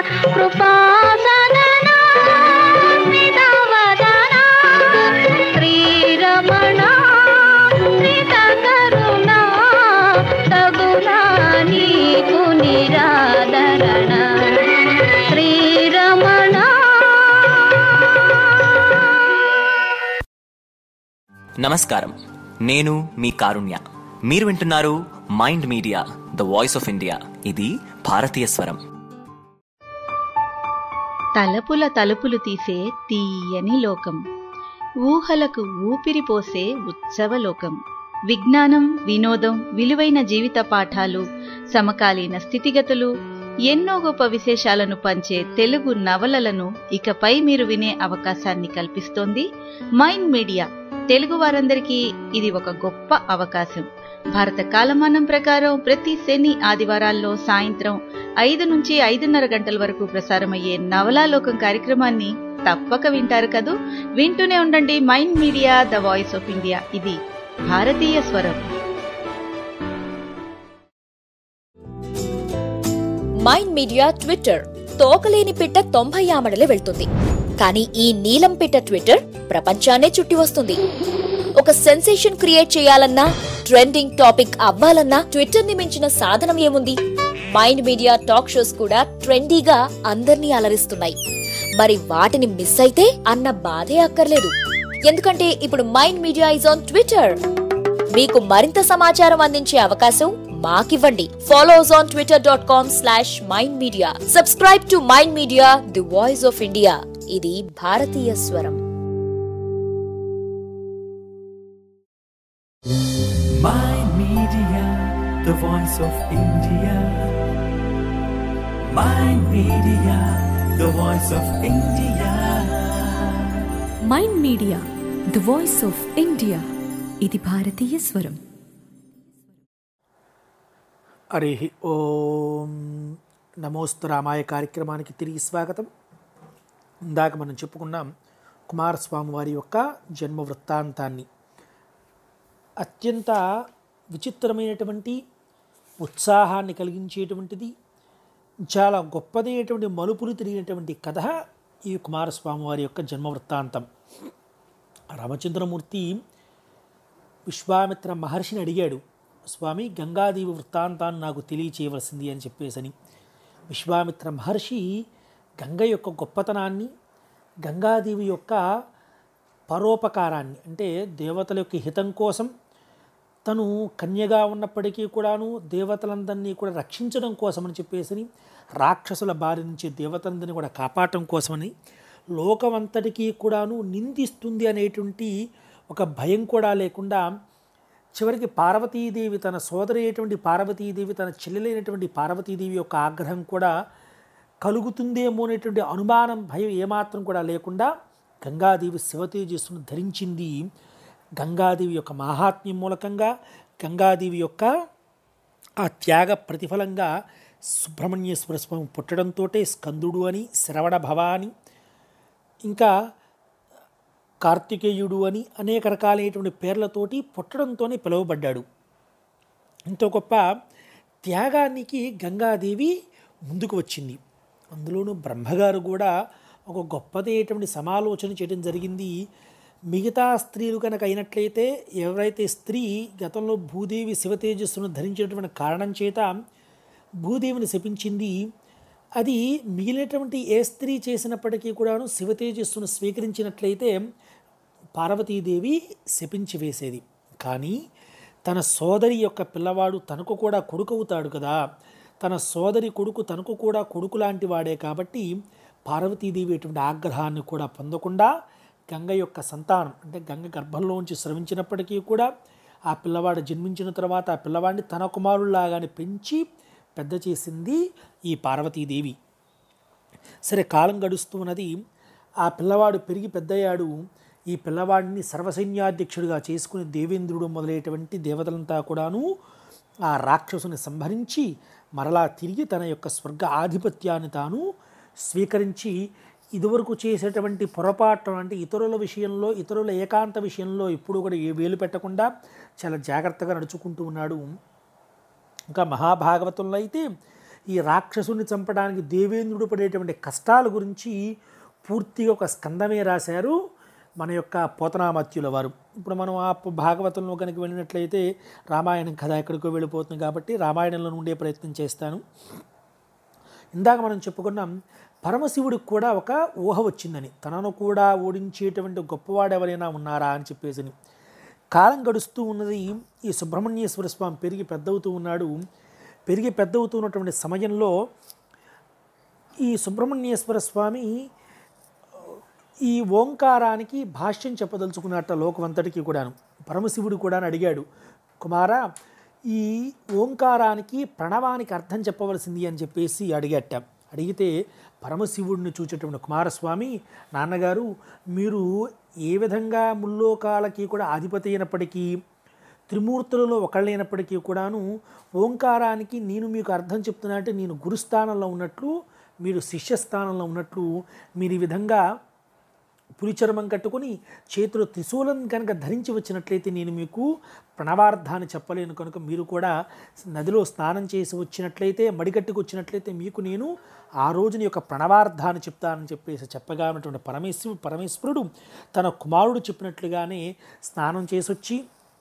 కృపాసదనా నిదవదనా శ్రీరమణ నితకరుణా తగునా నీకు నిరాదరణ శ్రీరమణ. నమస్కారం, నేను మీ కారుణ్య. మీరు వింటున్నారు Mind Media the voice of India. ఇది భారతీయ స్వరం. తలపుల తలుపులు తీసే తీయని లోకం, ఊహలకు ఊపిరి పోసే ఉత్సవలోకం. విజ్ఞానం, వినోదం, విలువైన జీవిత పాఠాలు, సమకాలీన స్థితిగతులు, ఎన్నో గొప్ప విశేషాలను పంచే తెలుగు నవలలను ఇకపై మీరు వినే అవకాశాన్ని కల్పిస్తోంది మైండ్ మీడియా. తెలుగు వారందరికీ ఇది ఒక గొప్ప అవకాశం. భారత కాలమానం ప్రకారం ప్రతి శని, ఆదివారాల్లో సాయంత్రం ఐదు నుంచి ఐదున్నర గంటల వరకు ప్రసారమయ్యే నవలాలోకం కార్యక్రమాన్ని తప్పక వింటారు కదూ. వింటూనే ఉండండి Mind Media the voice of India. ఇది భారతీయ స్వరం. Mind media Twitter. తోకలేని పిట్ట తొంభై ఆమడలే వెళ్తుంది, కానీ ఈ నీలం పిట్ట ట్విట్టర్ ప్రపంచాన్నే చుట్టి వస్తుంది. ఒక సెన్సేషన్ క్రియేట్ చేయాలన్నా, ట్రెండింగ్ టాపిక్ అవ్వాలన్నా ట్విట్టర్ ని మించిన సాధనం ఏముంది? మైండ్ మీడియా టాక్ షోస్ కూడా ట్రెండీగా అందర్నీ అలరిస్తున్నాయి. మరి వాటిని మిస్ అయితే అన్న బాధే అక్కర్లేదు. ఎందుకంటే ఇప్పుడు Mind Media is on Twitter. మీకు మరింత సమాచారం అందించే అవకాశం మాకివ్వండి. Follows on Twitter dot com slash Mind Media. Subscribe to Mind Media the voice of India. ఇది భారతీయ స్వరం. Mind Media, the voice of India. Mind Media, the voice of India. Mind Media the voice of India. ఇది భారతీయ స్వరం. హరి ఓం. నమోస్తు రామాయ కార్యక్రమానికి తిరిగి స్వాగతం. ఇందాక మనం చెప్పుకున్నాం కుమారస్వామి వారి యొక్క జన్మ వృత్తాంతాన్ని. అత్యంత విచిత్రమైనటువంటి, ఉత్సాహాన్ని కలిగించేటువంటిది, చాలా గొప్పదైనటువంటి మలుపులు తిరిగినటువంటి కథ ఈ కుమారస్వామి వారి యొక్క జన్మ వృత్తాంతం. రామచంద్రమూర్తి విశ్వామిత్ర మహర్షిని అడిగాడు, స్వామి గంగాదేవి వృత్తాంతాన్ని నాకు తెలియచేయవలసింది అని చెప్పేసని. విశ్వామిత్ర మహర్షి గంగ యొక్క గొప్పతనాన్ని, గంగాదేవి యొక్క పరోపకారాన్ని, అంటే దేవతల యొక్క హితం కోసం తను కన్యగా ఉన్నప్పటికీ కూడాను దేవతలందరినీ కూడా రక్షించడం కోసమని చెప్పేసి, రాక్షసుల బారి నుంచి దేవతలందరినీ కూడా కాపాడటం కోసమని, లోకమంతటికీ కూడాను నిందిస్తుంది అనేటువంటి ఒక భయం కూడా లేకుండా చివరికి పార్వతీదేవి తన సోదరి అయినటువంటి పార్వతీదేవి తన చెల్లెలైనటువంటి పార్వతీదేవి యొక్క ఆగ్రహం కూడా కలుగుతుందేమో అనేటువంటి అనుమానం, భయం ఏమాత్రం కూడా లేకుండా గంగాదేవి శివతేజస్సును ధరించింది. గంగాదేవి యొక్క మహాత్మ్యం మూలకంగా, గంగాదేవి యొక్క ఆ త్యాగ ప్రతిఫలంగా సుబ్రహ్మణ్యేశ్వర స్వామి పుట్టడంతో స్కందుడు అని, శ్రవణ భవ అని, ఇంకా కార్తికేయుడు అని అనేక రకాలైనటువంటి పేర్లతోటి పుట్టడంతోనే పిలువబడ్డాడు. ఇంత గొప్ప త్యాగానికి గంగాదేవి ముందుకు వచ్చింది. అందులోనూ బ్రహ్మగారు కూడా ఒక గొప్పదైనటువంటి సమాలోచన చేయడం జరిగింది. మిగతా స్త్రీలు కనుక అయినట్లయితే, ఎవరైతే స్త్రీ గతంలో భూదేవి శివతేజస్సును ధరించినటువంటి కారణం చేత భూదేవిని శపించింది, అది మిగిలినటువంటి ఏ స్త్రీ చేసినప్పటికీ కూడాను శివతేజస్సును స్వీకరించినట్లయితే పార్వతీదేవి శపించి వేసేది. కానీ తన సోదరి యొక్క పిల్లవాడు తనకు కూడా కొడుకు అవుతాడు కదా, తన సోదరి కొడుకు తనకు కూడా కొడుకు లాంటి వాడే కాబట్టి పార్వతీదేవి ఎటువంటి ఆగ్రహాన్ని కూడా పొందకుండా గంగ యొక్క సంతానం, అంటే గంగ గర్భంలోంచి స్రవించినప్పటికీ కూడా ఆ పిల్లవాడు జన్మించిన తర్వాత ఆ పిల్లవాడిని తన కుమారుల్లాగానే పెంచి పెద్ద చేసింది ఈ పార్వతీదేవి. సరే, కాలం గడుస్తూ ఉన్నది. ఆ పిల్లవాడు పెరిగి పెద్దయ్యాడు. ఈ పిల్లవాడిని సర్వసైన్యాధ్యక్షుడిగా చేసుకుని దేవేంద్రుడు మొదలైనటువంటి దేవతలంతా కూడాను ఆ రాక్షసుని సంహరించి మరలా తిరిగి తన యొక్క స్వర్గ ఆధిపత్యాన్ని తాను స్వీకరించి, ఇదివరకు చేసేటువంటి పొరపాటు అంటే ఇతరుల విషయంలో, ఇతరుల ఏకాంత విషయంలో ఇప్పుడు కూడా ఏ వేలు పెట్టకుండా చాలా జాగ్రత్తగా నడుచుకుంటూ ఉన్నాడు. ఇంకా మహాభాగవతంలో అయితే ఈ రాక్షసుని చంపడానికి దేవేంద్రుడు పడేటువంటి కష్టాల గురించి పూర్తిగా ఒక స్కందమే రాశారు మన యొక్క పోతనామాత్యుల వారు. ఇప్పుడు మనం ఆ భాగవతంలో కనుక వెళ్ళినట్లయితే రామాయణం కథ ఎక్కడికో వెళ్ళిపోతుంది కాబట్టి రామాయణంలో ఉండే ప్రయత్నం చేస్తాను. ఇందాక మనం చెప్పుకున్నాం పరమశివుడికి కూడా ఒక ఊహ వచ్చిందని, తనను కూడా ఓడించేటువంటి గొప్పవాడు ఎవరైనా ఉన్నారా అని చెప్పేసి. కాలం గడుస్తూ ఉన్నది. ఈ సుబ్రహ్మణ్యేశ్వర స్వామి పెరిగి పెద్దవుతూ ఉన్నాడు. పెరిగి పెద్దవుతూ ఉన్నటువంటి సమయంలో ఈ సుబ్రహ్మణ్యేశ్వర స్వామి ఈ ఓంకారానికి భాష్యం చెప్పదలుచుకున్నట్ట లోకమంతటికి కూడాను. పరమశివుడు కూడా అడిగాడు, కుమారా ఈ ఓంకారానికి ప్రణవానికి అర్థం చెప్పవలసింది అని చెప్పేసి అడిగట. అడిగితే పరమశివుడిని చూచేటువంటి కుమారస్వామి, నాన్నగారు మీరు ఏ విధంగా ముల్లోకాలకి కూడా అధిపతి అయినప్పటికీ త్రిమూర్తులలో ఒకళ్ళైనప్పటికీ కూడాను ఓంకారానికి నేను మీకు అర్థం చెప్తున్నా అంటే నేను గురుస్థానంలో ఉన్నట్లు, మీరు శిష్యస్థానంలో ఉన్నట్లు, మీరు ఈ విధంగా పులిచర్మం కట్టుకొని చేతిలో త్రిశూలం కనుక ధరించి వచ్చినట్లయితే నేను మీకు ప్రణవార్థాన్ని చెప్పలేను, కనుక మీరు కూడా నదిలో స్నానం చేసి వచ్చినట్లయితే మడిగట్టుకు వచ్చినట్లయితే మీకు నేను ఆ రోజుని యొక్క ప్రణవార్థాన్ని చెప్తానని చెప్పేసి చెప్పగా ఉన్నటువంటి పరమేశ్వరు పరమేశ్వరుడు తన కుమారుడు చెప్పినట్లుగానే స్నానం చేసి వచ్చి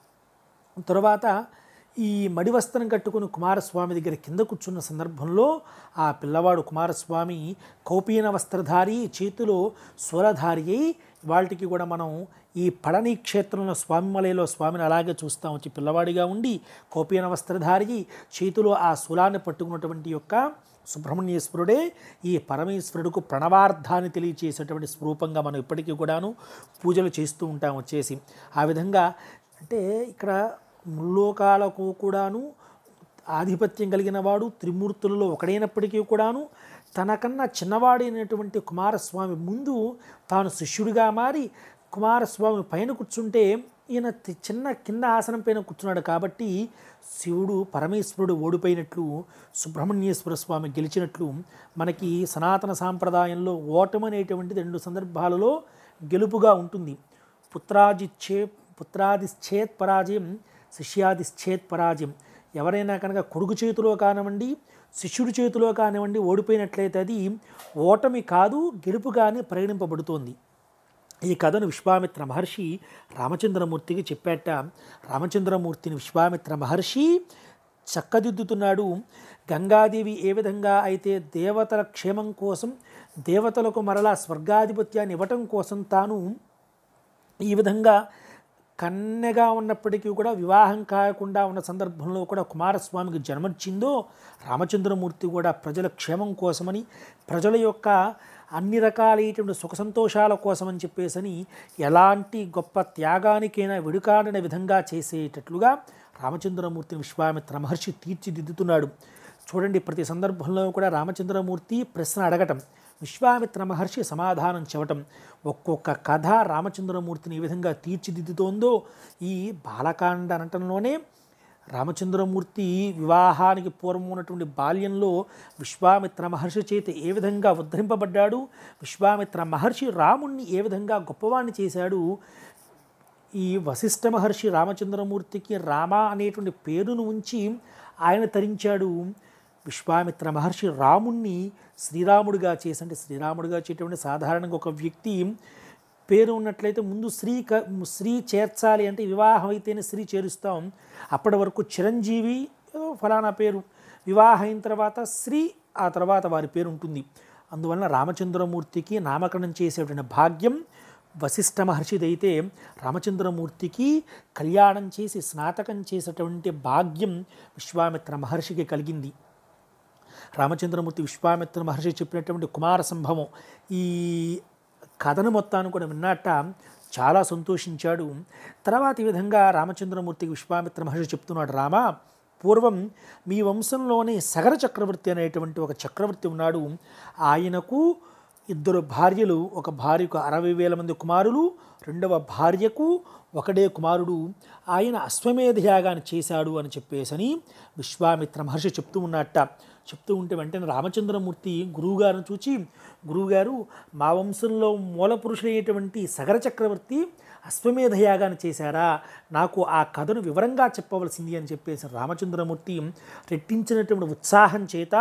తరువాత ఈ మడి వస్త్రం కట్టుకుని కుమారస్వామి దగ్గర కింద కూర్చున్న సందర్భంలో ఆ పిల్లవాడు కుమారస్వామి కౌపీన వస్త్రధారి, చేతిలో స్వరధారి అయి, వాటికి కూడా మనం ఈ పళని క్షేత్రంలో స్వామిమలైలో స్వామిని అలాగే చూస్తాం. వచ్చి పిల్లవాడిగా ఉండి కౌపీన వస్త్రధారి, చేతిలో ఆ శూలాన్ని పట్టుకున్నటువంటి యొక్క సుబ్రహ్మణ్యేశ్వరుడే ఈ పరమేశ్వరుడుకు ప్రణవార్థాన్ని తెలియచేసేటువంటి స్వరూపంగా మనం ఇప్పటికీ కూడాను పూజలు చేస్తూ ఉంటాం వచ్చేసి. ఆ విధంగా అంటే ఇక్కడ ముల్లోకాలకు కూడాను ఆధిపత్యం కలిగిన వాడు, త్రిమూర్తులలో ఒకడైనప్పటికీ కూడాను తనకన్నా చిన్నవాడైనటువంటి కుమారస్వామి ముందు తాను శిష్యుడిగా మారి కుమారస్వామి పైన కూర్చుంటే ఈయన చిన్న కింద ఆసనం పైన కూర్చున్నాడు కాబట్టి శివుడు పరమేశ్వరుడు ఓడిపోయినట్లు, సుబ్రహ్మణ్యేశ్వర స్వామి గెలిచినట్లు మనకి సనాతన సాంప్రదాయంలో ఓటమి అనేటువంటిది రెండు సందర్భాలలో గెలుపుగా ఉంటుంది. పుత్రాదిచ్చే పుత్రాదిశ్చేత్ పరాజయం, శిష్యాదిశ్చేత్ పరాజయం. ఎవరైనా కనుక కొడుకు చేతిలో కానివ్వండి, శిష్యుడి చేతిలో కానివ్వండి ఓడిపోయినట్లయితే అది ఓటమి కాదు, గెలుపుగానే పరిగణింపబడుతోంది. ఈ కథను విశ్వామిత్ర మహర్షి రామచంద్రమూర్తికి చెప్పాట. రామచంద్రమూర్తిని విశ్వామిత్ర మహర్షి చక్కదిద్దుతున్నాడు. గంగాదేవి ఏ విధంగా అయితే దేవతల క్షేమం కోసం, దేవతలకు మరలా స్వర్గాధిపత్యాన్ని ఇవ్వటం కోసం తాను ఈ విధంగా కన్యగా ఉన్నప్పటికీ కూడా వివాహం కాకుండా ఉన్న సందర్భంలో కూడా కుమారస్వామికి జన్మనిచ్చిందో, రామచంద్రమూర్తి కూడా ప్రజల క్షేమం కోసమని, ప్రజల యొక్క అన్ని రకాలైనటువంటి సుఖ సంతోషాల కోసమని చెప్పేసని ఎలాంటి గొప్ప త్యాగానికైనా వెడుకాడిన విధంగా చేసేటట్లుగా రామచంద్రమూర్తిని విశ్వామిత్ర మహర్షి తీర్చిదిద్దుతున్నాడు. చూడండి, ప్రతి సందర్భంలో కూడా రామచంద్రమూర్తి ప్రశ్న అడగటం, విశ్వామిత్ర మహర్షి సమాధానం చెప్పటం, ఒక్కొక్క కథ రామచంద్రమూర్తిని ఏ విధంగా తీర్చిదిద్దుతోందో ఈ బాలకాండ నటనలోనే రామచంద్రమూర్తి వివాహానికి పూర్వం ఉన్నటువంటి బాల్యంలో విశ్వామిత్ర మహర్షి చేత ఏ విధంగా ఉద్ధరింపబడ్డాడు, విశ్వామిత్ర మహర్షి రాముణ్ణి ఏ విధంగా గొప్పవాణ్ణి చేశాడు, ఈ వశిష్ఠ మహర్షి రామచంద్రమూర్తికి రామ అనేటువంటి పేరును ఉంచి ఆయన తరించాడు. విశ్వామిత్ర మహర్షి రాముణ్ణి శ్రీరాముడిగా చేసి, అంటే శ్రీరాముడిగా చేయటువంటి సాధారణంగా ఒక వ్యక్తి పేరు ఉన్నట్లయితే ముందు శ్రీ క శ్రీ చేర్చాలి, అంటే వివాహం అయితేనే శ్రీ చేరుస్తాం. అప్పటి వరకు చిరంజీవి ఏదో ఫలానా పేరు, వివాహం అయిన తర్వాత శ్రీ, ఆ తర్వాత వారి పేరు ఉంటుంది. అందువలన రామచంద్రమూర్తికి నామకరణం చేసేటువంటి భాగ్యం వశిష్ఠ మహర్షిదైతే రామచంద్రమూర్తికి కళ్యాణం చేసి స్నాతకం చేసేటువంటి భాగ్యం విశ్వామిత్ర మహర్షికి కలిగింది. రామచంద్రమూర్తి విశ్వామిత్ర మహర్షి చెప్పినటువంటి కుమార సంభవం ఈ కథను మొత్తాన్ని కూడా విన్నట్ట చాలా సంతోషించాడు. తర్వాత ఈ విధంగా రామచంద్రమూర్తికి విశ్వామిత్ర మహర్షి చెప్తున్నాడు, రామ, పూర్వం మీ వంశంలోనే సగర చక్రవర్తి అనేటువంటి ఒక చక్రవర్తి ఉన్నాడు. ఆయనకు ఇద్దరు భార్యలు, ఒక భార్యకు అరవై వేల మంది కుమారులు, రెండవ భార్యకు ఒకడే కుమారుడు. ఆయన అశ్వమేధ యాగాన్ని చేశాడు అని చెప్పేసని విశ్వామిత్ర మహర్షి చెప్తూ ఉన్నట్ట. చెప్తూ ఉంటే వెంటనే రామచంద్రమూర్తి గురువుగారిని చూచి, గురువుగారు, మా వంశంలో మూల పురుషుడైనటువంటి సగర చక్రవర్తి అశ్వమేధ యాగాన్ని చేశారా, నాకు ఆ కథను వివరంగా చెప్పవలసింది అని చెప్పేసి రామచంద్రమూర్తి రెట్టించినటువంటి ఉత్సాహం చేత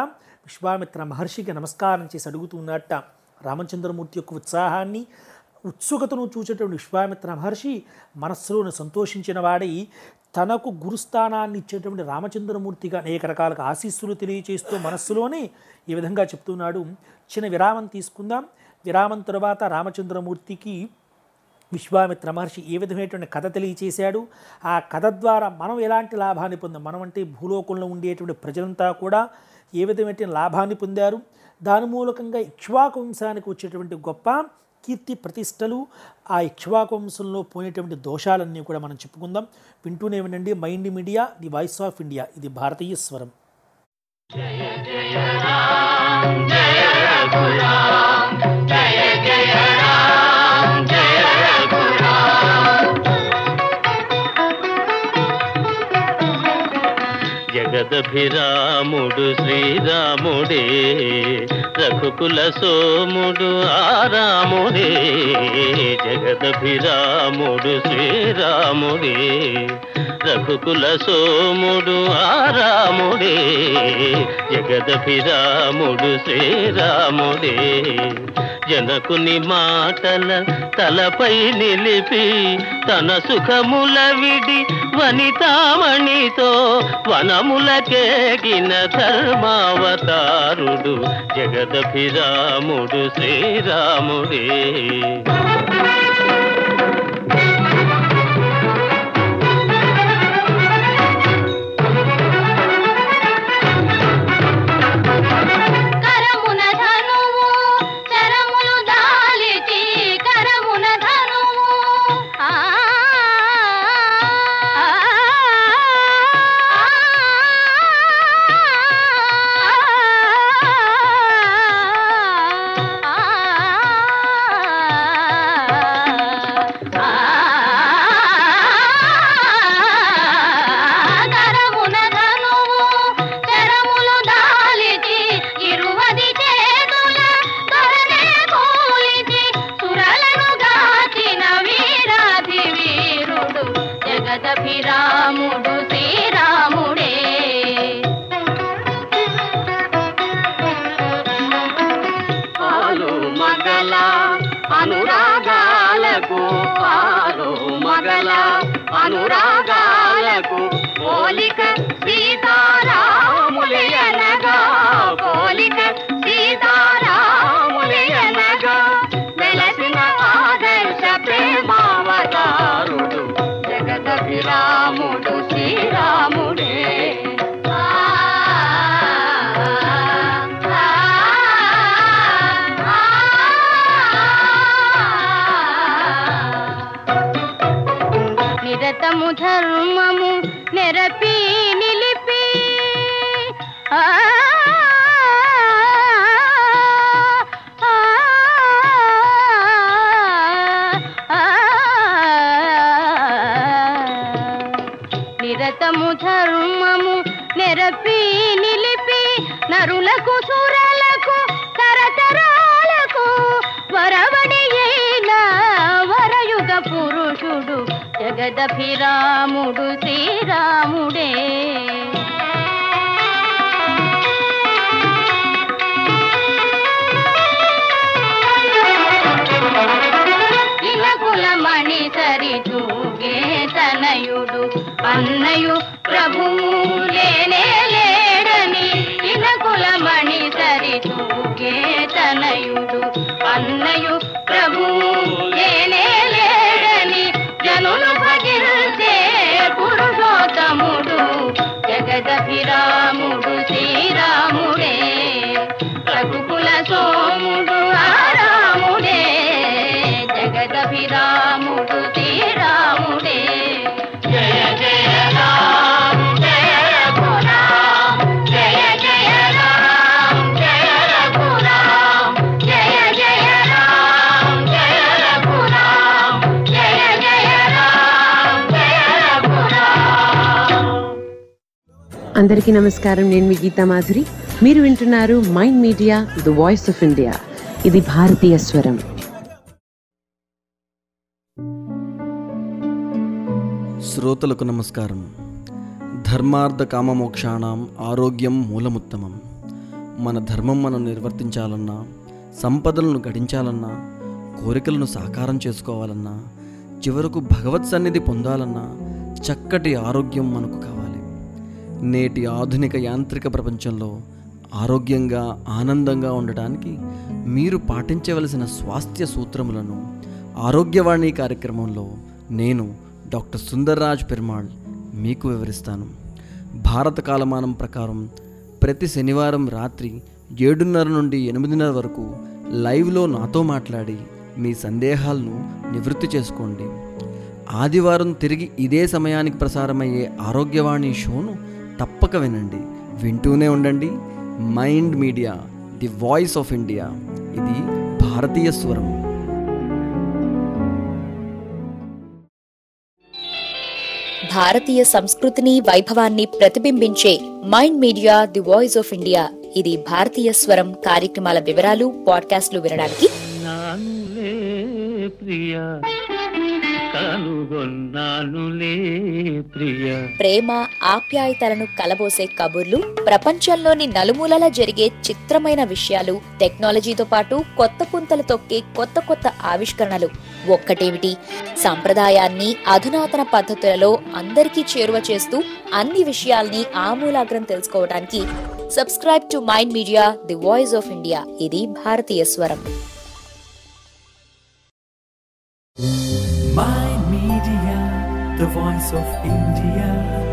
విశ్వామిత్ర మహర్షికి నమస్కారం చేసి అడుగుతున్నట్ట. రామచంద్రమూర్తి యొక్క ఉత్సాహాన్ని ఉత్సుకతను చూసేటువంటి విశ్వామిత్ర మహర్షి మనస్సులోని సంతోషించిన వాడై తనకు గురుస్థానాన్ని ఇచ్చేటువంటి రామచంద్రమూర్తిగా అనేక రకాల ఆశీస్సులు తెలియచేస్తూ మనస్సులోనే ఈ విధంగా చెప్తున్నాడు. చిన్న విరామం తీసుకుందాం. విరామం తర్వాత రామచంద్రమూర్తికి విశ్వామిత్ర మహర్షి ఏ విధమైనటువంటి కథ తెలియచేశాడు, ఆ కథ ద్వారా మనం ఎలాంటి లాభాన్ని పొందాం, మనం అంటే భూలోకంలో ఉండేటువంటి ప్రజలంతా కూడా ఏ విధమైన లాభాన్ని పొందారు, దాని మూలకంగా ఇక్ష్వాకు వంశానికి వచ్చేటువంటి గొప్ప కీర్తి ప్రతిష్టలు, ఆ ఇక్ష్వాకు వంశంలో పోయినటువంటి దోషాలన్నీ కూడా మనం చెప్పుకుందాం. వింటూనే వినండి Mind Media, the voice of India. ఇది భారతీయ స్వరం. జగదభిరాముడు శ్రీరాముడే, రఘుకుల సోముడు ఆరాముడే. జగదభిరాముడు శ్రీరాముడే, రఘుకుల సోముడు ఆరాముడే. జగదభిరాముడు శ్రీరాముడే, జనకుని మాటల తలపై నిలిపి తన సుఖముల విడి వనితామణితో వనములకేగిన ధర్మావతారుడు జగదభిరాముడు శ్రీరాముడే. జగదభిరాముడు శ్రీరాముడే. పాలు మగల అనురాగాలకు, పాలు మగల అనురాగాలకు పోలిక సీతారాములయనగా, పోలిక సీతారాములయనగా వెలసిన ఆదర్శ ప్రేమావతారుడు జగదభిరాముడు శ్రీరాముడే. నిరతము ధర్మము నెరపి నిలిపి నిరతము ధర్మము నెరపి నిలిపి నరులకు సురలకు తరతరాలకు వరవడి అయిన వరయుగ పురుషుడు జగదభిరాముడు శ్రీరాముడే. ఇలకులమణి సరితూగే తనయుడు అన్నయు ప్రభువు లేనే లేడని, ఇలకులమణి సరితూగే తనయుడు అన్నయు ప్రభువు లేనే లేడని జనులు భజించే పురుషోత్తముడు జగదభిరాముడు శ్రీరాముడే. రఘుకుల సోముడు ఆరాముడే, జగదభిరాముడు శ్రీరాముడే. జయ జయ రామ జయ రఘురామ, జయ జయ రామ జయ రఘురామ, జయ జయ రామ జయ రఘురామ, జయ జయ రామ జయ రఘురామ. అందరికీ నమస్కారం. నేను మీ గీతా మాధురి. మీరు వింటున్నారు Mind Media, the voice of India. ఇది భారతీయ స్వరం. శ్రోతలకు నమస్కారం. ధర్మార్థ కామమోక్షాణం ఆరోగ్యం మూలముత్తమం. మన ధర్మం మనం నిర్వర్తించాలన్నా, సంపదలను గడించాలన్నా, కోరికలను సాకారం చేసుకోవాలన్నా, చివరకు భగవత్ సన్నిధి పొందాలన్నా చక్కటి ఆరోగ్యం మనకు కావాలి. నేటి ఆధునిక యాంత్రిక ప్రపంచంలో ఆరోగ్యంగా ఆనందంగా ఉండటానికి మీరు పాటించవలసిన స్వాస్థ్య సూత్రములను ఆరోగ్యవాణి కార్యక్రమంలో నేను డాక్టర్ సుందర్రాజ్ పెరుమాళ్ మీకు వివరిస్తాను. భారత కాలమానం ప్రకారం ప్రతి శనివారం రాత్రి ఏడున్నర నుండి ఎనిమిదిన్నర వరకు లైవ్లో నాతో మాట్లాడి మీ సందేహాలను నివృత్తి చేసుకోండి. ఆదివారం తిరిగి ఇదే సమయానికి ప్రసారమయ్యే ఆరోగ్యవాణి షోను తప్పక వినండి. వింటూనే ఉండండి. Mind Media, the voice of India. ఇది భారతీయ స్వరం. భారతీయ సంస్కృతిని, వైభవాన్ని ప్రతిబింబించే Mind Media the voice of India. ఇది భారతీయ స్వరం కార్యక్రమాల వివరాలు, పాడ్కాస్ట్లు వినడానికి నానులే ప్రియా, కనుగొన్నానులే ప్రియా. ప్రేమ ఆప్యాయతలను కలబోసే కబుర్లు, ప్రపంచంలోని నలుమూలలా జరిగే చిత్రమైన విషయాలు, టెక్నాలజీతో పాటు కొత్త పుంతలు తొక్కే కొత్త కొత్త ఆవిష్కరణలు. ఒక్కటేమిటి, సంప్రదాయాన్ని అధునాతన పద్ధతులలో అందరికీ చేరువ చేస్తూ అన్ని విషయాల్ని ఆమూలాగ్రం తెలుసుకోవడానికి subscribe to Mind Media the voice of India. ఇది భారతీయ స్వరం. Mind Media, the voice of India.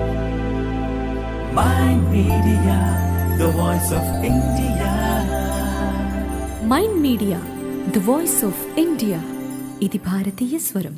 Mind Media, the voice of India. Mind Media the voice of India. ఇది భారతీయ స్వరం.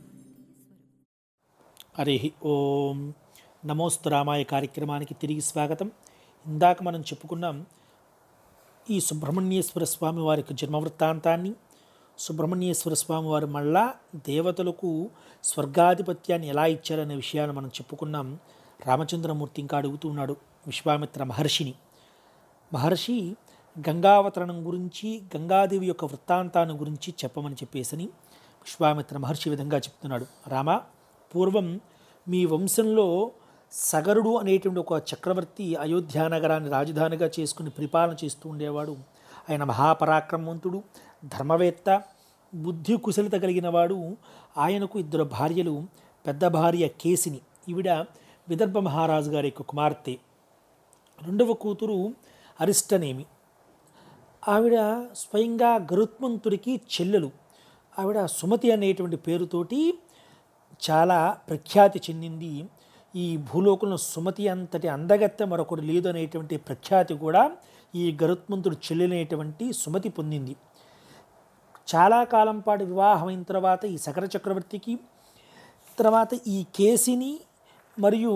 హరి ఓం. నమోస్తు రామాయ కార్యక్రమానికి తిరిగి స్వాగతం. ఇందాక మనం చెప్పుకున్నాం ఈ సుబ్రహ్మణ్యేశ్వర స్వామి వారికి జన్మ వృత్తాంతాన్ని. సుబ్రహ్మణ్యేశ్వర స్వామి వారు మళ్ళా దేవతలకు స్వర్గాధిపత్యాన్ని ఎలా ఇచ్చారనే విషయాన్ని మనం చెప్పుకున్నాం. రామచంద్రమూర్తి ఇంకా అడుగుతూ ఉన్నాడు విశ్వామిత్ర మహర్షిని. మహర్షి గంగావతరణం గురించి, గంగాదేవి యొక్క వృత్తాంతాన్ని గురించి చెప్పమని చెప్పేసని విశ్వామిత్ర మహర్షి విధంగా చెప్తున్నాడు. రామ, పూర్వం మీ వంశంలో సగరుడు అనేటువంటి ఒక చక్రవర్తి అయోధ్యా నగరాన్ని రాజధానిగా చేసుకుని పరిపాలన చేస్తూ ఉండేవాడు. ఆయన మహాపరాక్రమవంతుడు, ధర్మవేత్త, బుద్ధి కుశలత కలిగిన వాడు. ఆయనకు ఇద్దరు భార్యలు. పెద్ద భార్య కేసిని, ఈవిడ విదర్భ మహారాజు గారి యొక్క కుమార్తె. రెండవ కూతురు అరిష్టనేమి, ఆవిడ స్వయంగా గరుత్మంతుడికి చెల్లెలు. ఆవిడ సుమతి అనేటువంటి పేరుతోటి చాలా ప్రఖ్యాతి చెందింది. ఈ భూలోకంలో సుమతి అంతటి అందగత్తె మరొకటి లేదు అనేటువంటి ప్రఖ్యాతి కూడా ఈ గరుత్మంతుడు చెల్లెలైనటువంటి సుమతి పొందింది. చాలా కాలం పాటు వివాహమైన తర్వాత ఈ సగర చక్రవర్తికి, తర్వాత ఈ కేసిని మరియు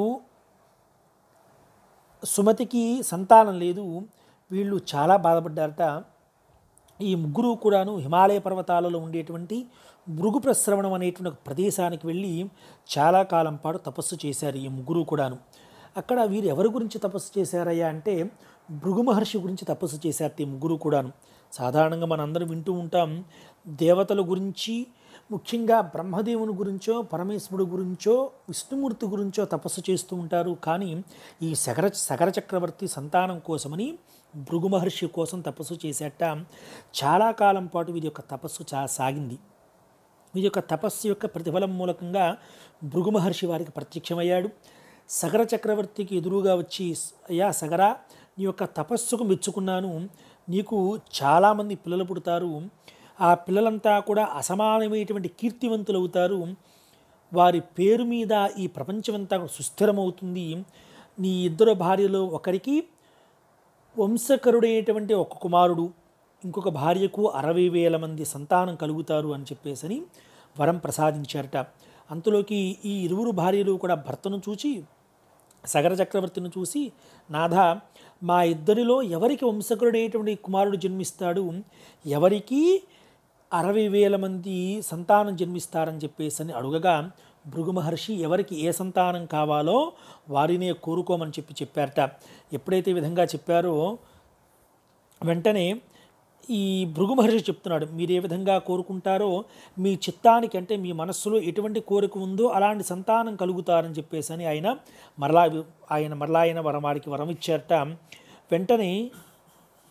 సుమతికి సంతానం లేదు. వీళ్ళు చాలా బాధపడ్డారట. ఈ ముగ్గురు కూడాను హిమాలయ పర్వతాలలో ఉండేటువంటి భృగు ప్రశ్రవణం అనేటువంటి ఒక ప్రదేశానికి వెళ్ళి చాలా కాలం పాటు తపస్సు చేశారు ఈ ముగ్గురు కూడాను. అక్కడ వీరు ఎవరి గురించి తపస్సు చేశారయ్యా అంటే భృగు మహర్షి గురించి తపస్సు చేశారు ఈ ముగ్గురు కూడాను. సాధారణంగా మనందరం వింటూ ఉంటాం దేవతల గురించి, ముఖ్యంగా బ్రహ్మదేవుని గురించో, పరమేశ్వరుడు గురించో, విష్ణుమూర్తి గురించో తపస్సు చేస్తూ ఉంటారు. కానీ ఈ సగర సగర చక్రవర్తి సంతానం కోసమని భృగు మహర్షి కోసం తపస్సు చేసేట. చాలా కాలం పాటు వీరి యొక్క తపస్సు చా సాగింది. వీరి యొక్క తపస్సు యొక్క ప్రతిఫలం మూలకంగా భృగు మహర్షి వారికి ప్రత్యక్షమయ్యాడు. సగర చక్రవర్తికి ఎదురుగా వచ్చి, అయ్యా సగర, నీ యొక్క తపస్సుకు మెచ్చుకున్నాను. నీకు చాలామంది పిల్లలు పుడతారు. ఆ పిల్లలంతా కూడా అసమానమైనటువంటి కీర్తివంతులు అవుతారు. వారి పేరు మీద ఈ ప్రపంచమంతా సుస్థిరమవుతుంది. నీ ఇద్దరు భార్యలో ఒకరికి వంశకరుడైనటువంటి ఒక కుమారుడు, ఇంకొక భార్యకు అరవై వేల మంది సంతానం కలుగుతారు అని చెప్పేసని వరం ప్రసాదించారట. అంతలోకి ఈ ఇరువురు భార్యలు కూడా భర్తను చూచి, సగర చక్రవర్తిని చూసి, నాథ, మా ఇద్దరిలో ఎవరికి వంశకరుడైనటువంటి కుమారుడు జన్మిస్తాడు, ఎవరికి అరవై వేల మంది సంతానం జన్మిస్తారని చెప్పేసని అడుగగా భృగు మహర్షి ఎవరికి ఏ సంతానం కావాలో వారినే కోరుకోమని చెప్పి చెప్పారట. ఎప్పుడైతే ఈ విధంగా చెప్పారో వెంటనే ఈ భృగు మహర్షి చెప్తున్నాడు, మీరు ఏ విధంగా కోరుకుంటారో మీ చిత్తానికి, అంటే మీ మనస్సులో ఎటువంటి కోరిక ఉందో అలాంటి సంతానం కలుగుతారని చెప్పేసి అని ఆయన మరలా ఆయన మరలా ఆయన వరం వారికి వరం ఇచ్చారట. వెంటనే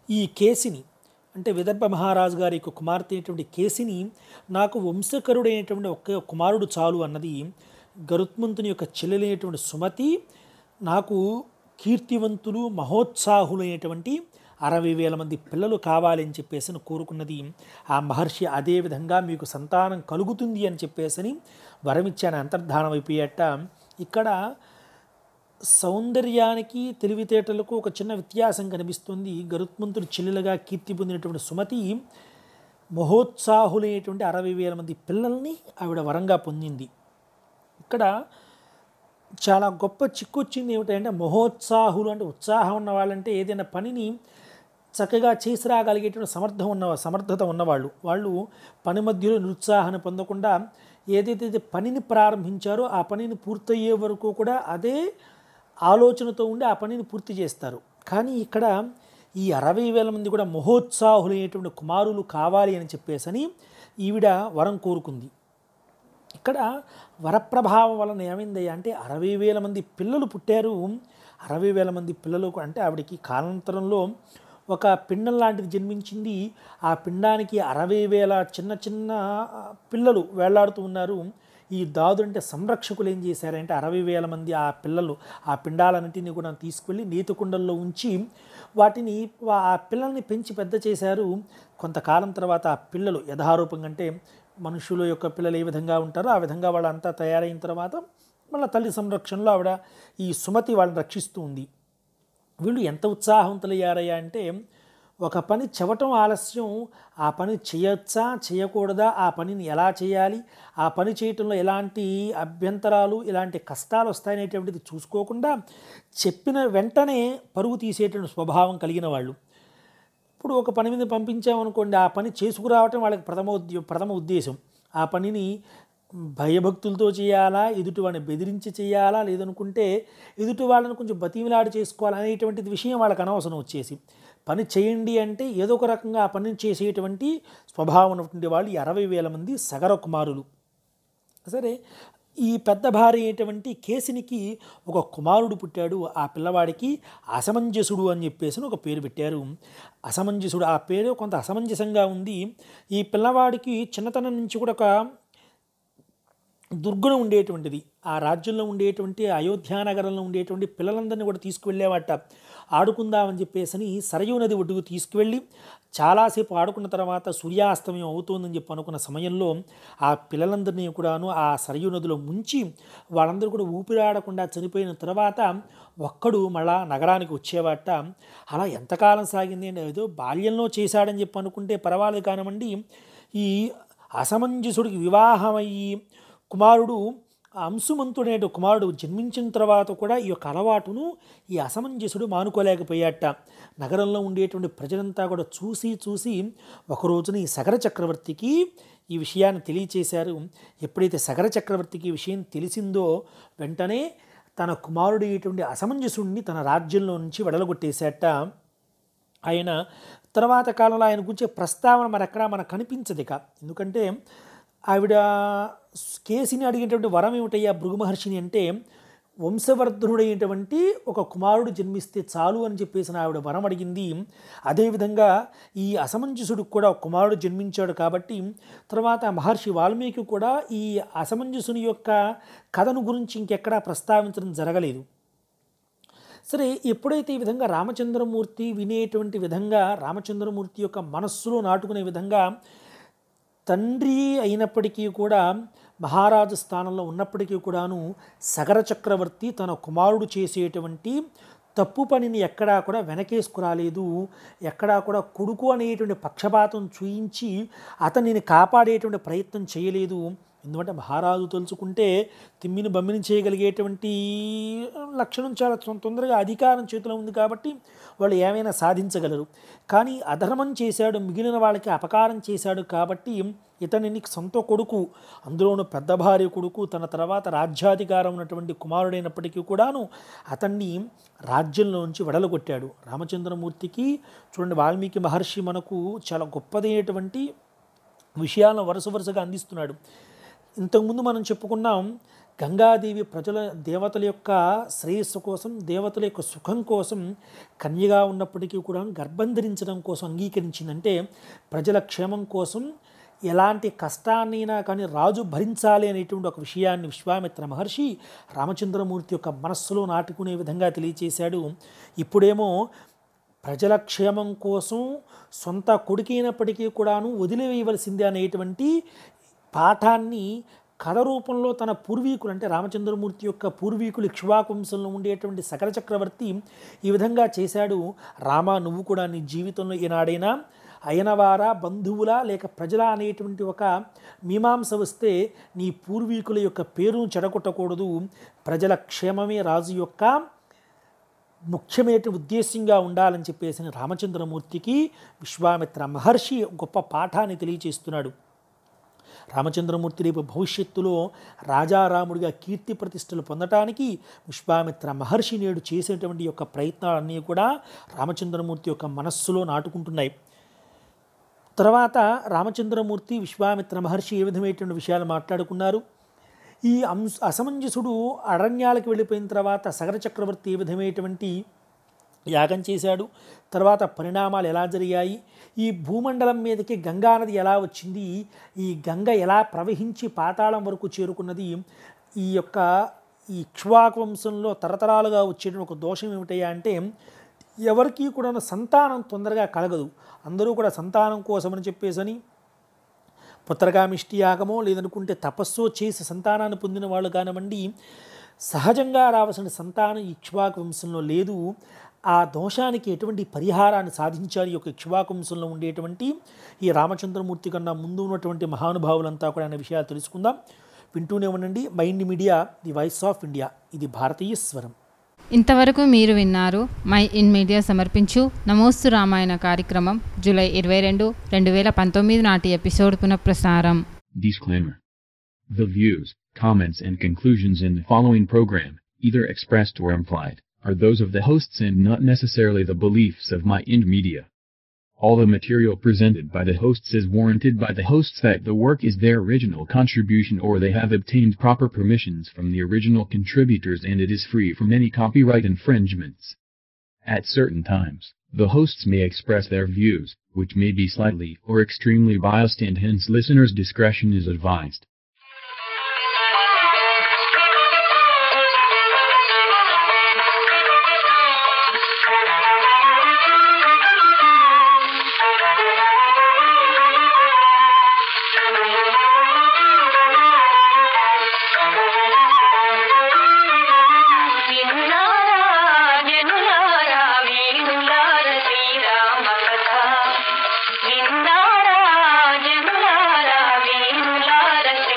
ఈ కేసిని అంటే విదర్భ మహారాజు గారి యొక్క కుమార్తె అయినటువంటి కేసిని నాకు వంశకరుడైనటువంటి ఒక్క కుమారుడు చాలు అన్నది. గరుత్మంతుని యొక్క చెల్లెలైనటువంటి సుమతి నాకు కీర్తివంతులు మహోత్సాహులైనటువంటి అరవై వేల మంది పిల్లలు కావాలి అని చెప్పేసి కోరుకున్నది. ఆ మహర్షి అదే విధంగా మీకు సంతానం కలుగుతుంది అని చెప్పేసి వరమిచ్చాను అంతర్ధానం అయిపోయాట. ఇక్కడ సౌందర్యానికి తెలివితేటలకు ఒక చిన్న వ్యత్యాసం కనిపిస్తుంది. గరుత్మంతుడు చెల్లెలుగా కీర్తి పొందినటువంటి సుమతి మహోత్సాహులైనటువంటి అరవై వేల మంది పిల్లల్ని ఆవిడ వరంగా పొందింది. ఇక్కడ చాలా గొప్ప చిక్కు వచ్చింది ఏమిటంటే మహోత్సాహులు అంటే ఉత్సాహం ఉన్న వాళ్ళంటే ఏదైనా పనిని చక్కగా చేసి రాగలిగేటువంటి సమర్థం ఉన్న సమర్థత ఉన్నవాళ్ళు. వాళ్ళు పని మధ్యలో నిరుత్సాహాన్ని పొందకుండా ఏదైతే పనిని ప్రారంభించారో ఆ పనిని పూర్తయ్యే వరకు కూడా అదే ఆలోచనతో ఉండి ఆ పనిని పూర్తి చేస్తారు. కానీ ఇక్కడ ఈ అరవై వేల మంది కూడా మహోత్సాహులైనటువంటి కుమారులు కావాలి అని చెప్పేసని ఈవిడ వరం కోరుకుంది. ఇక్కడ వరప్రభావం వలన ఏమైందయ్యా అంటే అరవై వేల మంది పిల్లలు పుట్టారు. అరవై వేల మంది పిల్లలు అంటే ఆవిడకి కాలాంతరంలో ఒక పిండం లాంటిది జన్మించింది. ఆ పిండానికి అరవై వేల చిన్న చిన్న పిల్లలు వేళ్లాడుతూ ఉన్నారు. ఈ దాదు అంటే సంరక్షకులు ఏం చేశారంటే అరవై వేల మంది ఆ పిల్లలు ఆ పిండాలన్నింటినీ కూడా తీసుకువెళ్ళి నీతికుండల్లో ఉంచి వాటిని ఆ పిల్లల్ని పెంచి పెద్ద చేశారు. కొంతకాలం తర్వాత ఆ పిల్లలు యథారూపంగా అంటే మనుషుల యొక్క పిల్లలు ఏ విధంగా ఉంటారో ఆ విధంగా వాళ్ళంతా తయారైన తర్వాత మళ్ళీ తల్లి సంరక్షణలో ఆవిడ ఈ సుమతి వాళ్ళని రక్షిస్తూ ఉంది. వీళ్ళు ఎంత ఉత్సాహవంతులయ్యారయ్యా అంటే ఒక పని చెవటం ఆలస్యం, ఆ పని చేయొచ్చా చేయకూడదా, ఆ పనిని ఎలా చేయాలి, ఆ పని చేయటంలో ఎలాంటి అభ్యంతరాలు ఎలాంటి కష్టాలు వస్తాయనేటువంటిది చూసుకోకుండా చెప్పిన వెంటనే పరుగు తీసేటువంటి స్వభావం కలిగిన వాళ్ళు. ఇప్పుడు ఒక పని మీద పంపించామనుకోండి, ఆ పని చేసుకురావటం వాళ్ళకి ప్రథమ ఉద్య ప్రథమ ఉద్దేశం. ఆ పనిని భయభక్తులతో చేయాలా, ఎదుటి వాళ్ళని బెదిరించి చేయాలా, లేదనుకుంటే ఎదుటి వాళ్ళని కొంచెం బతిమిలాడి చేసుకోవాలి అనేటువంటిది విషయం వాళ్ళకి అనవసరం. వచ్చేసి పని చేయండి అంటే ఏదో ఒక రకంగా ఆ పనిని చేసేటువంటి స్వభావం ఉన్నటువంటి వాళ్ళు ఈ అరవై వేల మంది సగర కుమారులు. సరే, ఈ పెద్ద భార్య అయినటువంటి కేసినికి ఒక కుమారుడు పుట్టాడు. ఆ పిల్లవాడికి అసమంజసుడు అని చెప్పేసి ఒక పేరు పెట్టారు. అసమంజసుడు ఆ పేరు కొంత అసమంజసంగా ఉంది. ఈ పిల్లవాడికి చిన్నతనం నుంచి కూడా ఒక దుర్గుణం ఉండేటువంటిది. ఆ రాజ్యంలో ఉండేటువంటి అయోధ్య నగరంలో ఉండేటువంటి పిల్లలందరినీ కూడా తీసుకువెళ్ళేవాట. ఆడుకుందామని చెప్పేసి సరయూ నది ఒడ్డుకు తీసుకువెళ్ళి చాలాసేపు ఆడుకున్న తర్వాత సూర్యాస్తమయం అవుతోందని చెప్పి అనుకున్న సమయంలో ఆ పిల్లలందరినీ కూడాను ఆ సరయూ నదిలో ముంచి వాళ్ళందరూ కూడా ఊపిరాడకుండా చనిపోయిన తర్వాత ఒక్కడు మళ్ళా నగరానికి వచ్చేవాట. అలా ఎంతకాలం సాగింది అంటే ఏదో బాల్యంలో చేశాడని చెప్పి అనుకుంటే పర్వాలేదు కానివ్వండి, ఈ అసమంజసుడికి వివాహమయ్యి కుమారుడు అంశుమంతుడే కుమారుడు జన్మించిన తర్వాత కూడా ఈ యొక్క అలవాటును ఈ అసమంజసుడు మానుకోలేకపోయాట. నగరంలో ఉండేటువంటి ప్రజలంతా కూడా చూసి చూసి ఒకరోజున ఈ సగర చక్రవర్తికి ఈ విషయాన్ని తెలియచేశారు. ఎప్పుడైతే సగర చక్రవర్తికి ఈ విషయం తెలిసిందో వెంటనే తన కుమారుడు అయ్యేటువంటి అసమంజసుడిని తన రాజ్యంలో నుంచి వెడలగొట్టేశాట. ఆయన తర్వాత కాలంలో ఆయన గురించే ప్రస్తావన మరెక్కడా మనకు కనిపించదు ఇక. ఎందుకంటే ఆవిడ కేసిని అడిగినటువంటి వరం ఏమిటయ్యా భృగు మహర్షిని అంటే వంశవర్ధనుడైనటువంటి ఒక కుమారుడు జన్మిస్తే చాలు అని చెప్పేసి ఆవిడ వరం అడిగింది. అదేవిధంగా ఈ అసమంజసుడికి కూడా ఒక కుమారుడు జన్మించాడు కాబట్టి తర్వాత మహర్షి వాల్మీకి కూడా ఈ అసమంజసుని యొక్క కథను గురించి ఇంకెక్కడా ప్రస్తావించడం జరగలేదు. సరే, ఎప్పుడైతే ఈ విధంగా రామచంద్రమూర్తి వినేటువంటి విధంగా రామచంద్రమూర్తి యొక్క మనస్సులో నాటుకునే విధంగా తండ్రి అయినప్పటికీ కూడా మహారాజు స్థానంలో ఉన్నప్పటికీ కూడాను సగర చక్రవర్తి తన కుమారుడు చేసేటువంటి తప్పు పనిని ఎక్కడా కూడా వెనకేసుకురాలేదు. ఎక్కడా కూడా కొడుకు అనేటువంటి పక్షపాతం చూయించి అతనిని కాపాడేటువంటి ప్రయత్నం చేయలేదు. ఎందుకంటే మహారాజు తలుచుకుంటే తిమ్మిని బమ్మిని చేయగలిగేటువంటి లక్షణం చాలా తొందరగా అధికారం చేతిలో ఉంది కాబట్టి వాళ్ళు ఏమైనా సాధించగలరు. కానీ అధర్మం చేశాడు, మిగిలిన వాళ్ళకి అపకారం చేశాడు కాబట్టి ఇతనిని సొంత కొడుకు, అందులోనూ పెద్ద భార్య కొడుకు, తన తర్వాత రాజ్యాధికారం ఉన్నటువంటి కుమారుడైనప్పటికీ కూడాను అతన్ని రాజ్యంలో నుంచి వెడలగొట్టాడు. రామచంద్రమూర్తికి చూడండి, వాల్మీకి మహర్షి మనకు చాలా గొప్పదైనటువంటి విషయాలను వరుస వరుసగా అందిస్తున్నాడు. ఇంతకుముందు మనం చెప్పుకున్నాం గంగాదేవి ప్రజల దేవతల యొక్క శ్రేయస్సు కోసం, దేవతల యొక్క సుఖం కోసం కన్యగా ఉన్నప్పటికీ కూడా గర్భం ధరించడం కోసం అంగీకరించిందంటే ప్రజల క్షేమం కోసం ఎలాంటి కష్టాన్నైనా కానీ రాజు భరించాలి అనేటువంటి ఒక విషయాన్ని విశ్వామిత్ర మహర్షి రామచంద్రమూర్తి యొక్క మనస్సులో నాటుకునే విధంగా తెలియచేశాడు. ఇప్పుడేమో ప్రజల క్షేమం కోసం సొంత కొడుకైనప్పటికీ కూడాను వదిలివేయవలసిందే అనేటువంటి పాఠాన్ని కథ రూపంలో తన పూర్వీకులు అంటే రామచంద్రమూర్తి యొక్క పూర్వీకులు ఇక్ష్వాకు వంశంలో ఉండేటువంటి సకల చక్రవర్తి ఈ విధంగా చేశాడు. రామ, నువ్వు కూడా నీ జీవితంలో ఈనాడైనా అయినవారా, బంధువులా, లేక ప్రజల అనేటువంటి ఒక మీమాంస వస్తే నీ పూర్వీకుల యొక్క పేరును చెడగొట్టకూడదు. ప్రజల క్షేమమే రాజు యొక్క ముఖ్యమైన ఉద్దేశ్యంగా ఉండాలని చెప్పేసి రామచంద్రమూర్తికి విశ్వామిత్ర మహర్షి గొప్ప పాఠాన్ని తెలియచేస్తున్నాడు. రామచంద్రమూర్తి రేపు భవిష్యత్తులో రాజారాముడిగా కీర్తి ప్రతిష్టలు పొందటానికి విశ్వామిత్ర మహర్షి నేడు చేసేటువంటి యొక్క ప్రయత్నాలన్నీ కూడా రామచంద్రమూర్తి యొక్క మనస్సులో నాటుకుంటున్నాయి. తర్వాత రామచంద్రమూర్తి విశ్వామిత్ర మహర్షి ఏ విధమైనటువంటి విషయాలు మాట్లాడుకున్నారు. ఈ అంశ అసమంజసుడు అరణ్యాలకు వెళ్ళిపోయిన తర్వాత సగర చక్రవర్తి ఏ విధమైనటువంటి యాగం చేశాడు, తర్వాత పరిణామాలు ఎలా జరిగాయి, ఈ భూమండలం మీదకి గంగానది ఎలా వచ్చింది, ఈ గంగ ఎలా ప్రవహించి పాతాళం వరకు చేరుకున్నది, ఈ యొక్క ఈ ఇక్ష్వాకు వంశంలో తరతరాలుగా వచ్చేటువంటి ఒక దోషం ఏమిటయ్యా అంటే ఎవరికీ కూడా సంతానం తొందరగా కలగదు. అందరూ కూడా సంతానం కోసమని చెప్పేసని పుత్రకామిష్టి యాగమో లేదనుకుంటే తపస్సు చేసి సంతానాన్ని పొందిన వాళ్ళు కానివ్వండి, సహజంగా రావాల్సిన సంతానం ఇక్ష్వాకు వంశంలో లేదు. ఆ దోషానికి ఎటువంటి పరిహారాన్ని సాధించారు ఈ యొక్క ఇక్ష్వాకు వంశంలో ఉండేటువంటి ఈ రామచంద్రమూర్తి కన్నా ముందు ఉన్నటువంటి మహానుభావులంతా కూడా అనే విషయాలు తెలుసుకుందాం. వింటూనే ఉండండి Mind Media, the voice of India. ఇది భారతీయ స్వరం. ఇంతవరకు మీరు విన్నారు మై ఇన్ మీడియా సమర్పించు నమోస్తు రామాయణ కార్యక్రమం జూలై ఇరవై రెండు రెండు వేల పంతొమ్మిది నాటి ఎపిసోడ్ పునఃప్రసారం. Disclaimer. The views, comments and conclusions in the following program, either expressed or implied, are those of the hosts and not necessarily the beliefs of My Ind Media. All the material presented by the hosts is warranted by the hosts that the work is their original contribution or they have obtained proper permissions from the original contributors and it is free from any copyright infringements. At certain times, the hosts may express their views, which may be slightly or extremely biased and hence listeners' discretion is advised. విన్నారా జనులారా వీరులార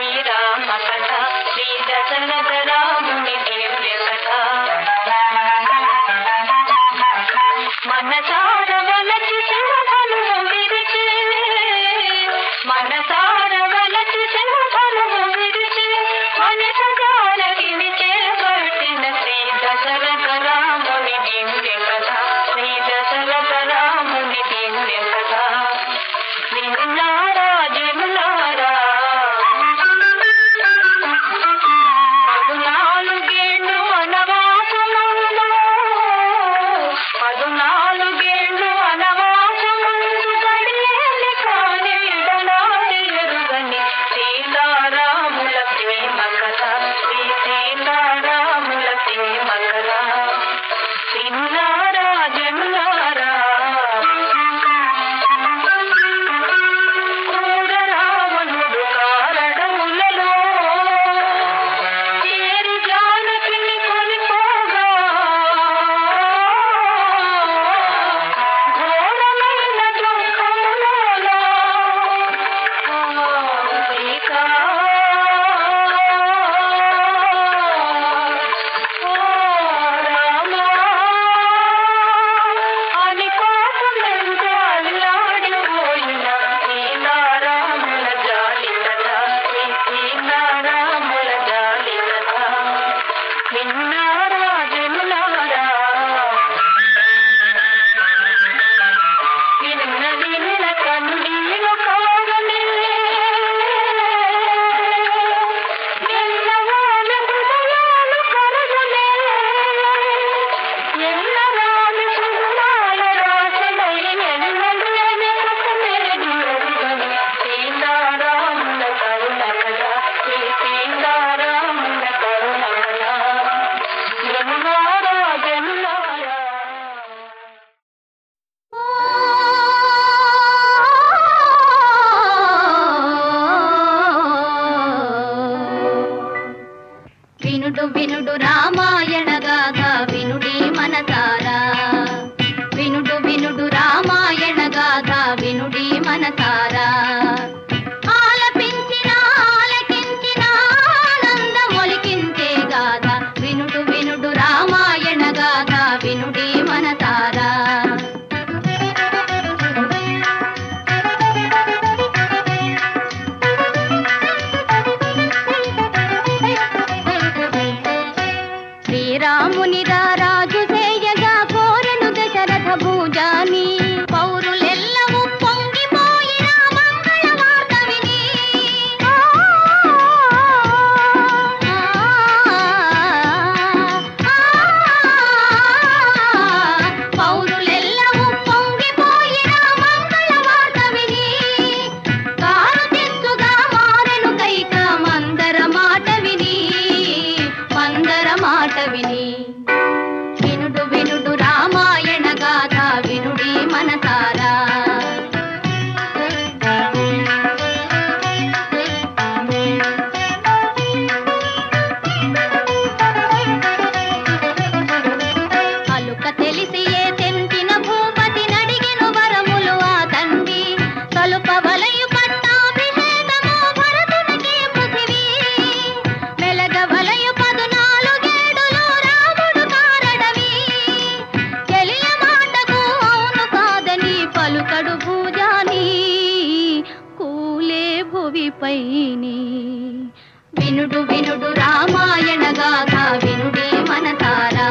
భువిపైని. వినుడు వినుడు రామాయణ గాథ వినుడే మనసారా.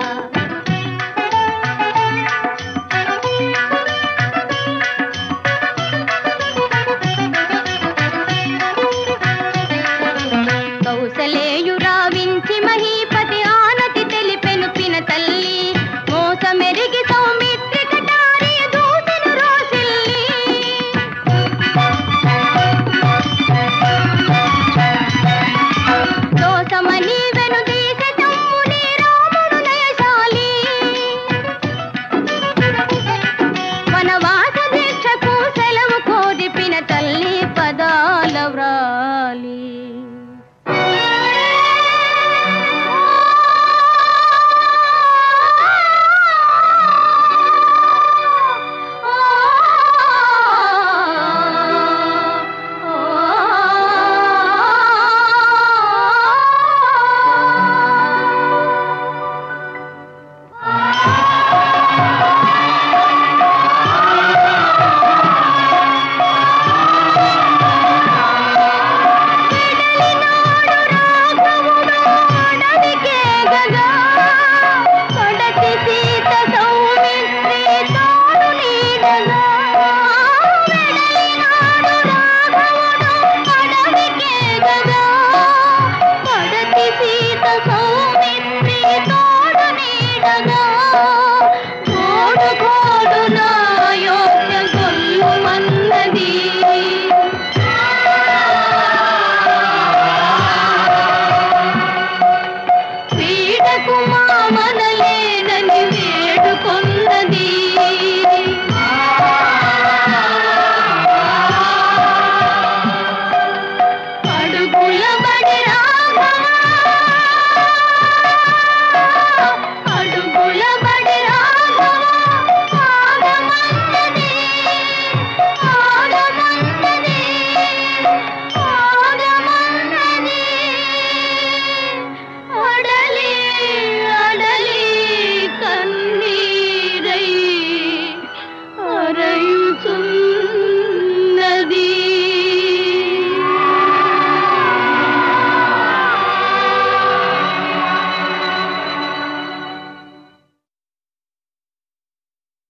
కౌసలేయురా వించి మహీపతి ఆనతి తెలిపెను పిన తల్లి. మోసమెరిగి సౌమిత్రి కటారి దూతను రోసిల్లి. దోసమని వెనుదీస తమ్ముని రాముడు నయశాలి. వనవాస దీక్షకు సెలవు కోరి పిన తల్లి పదాల వ్రాలి. అరయుచున్న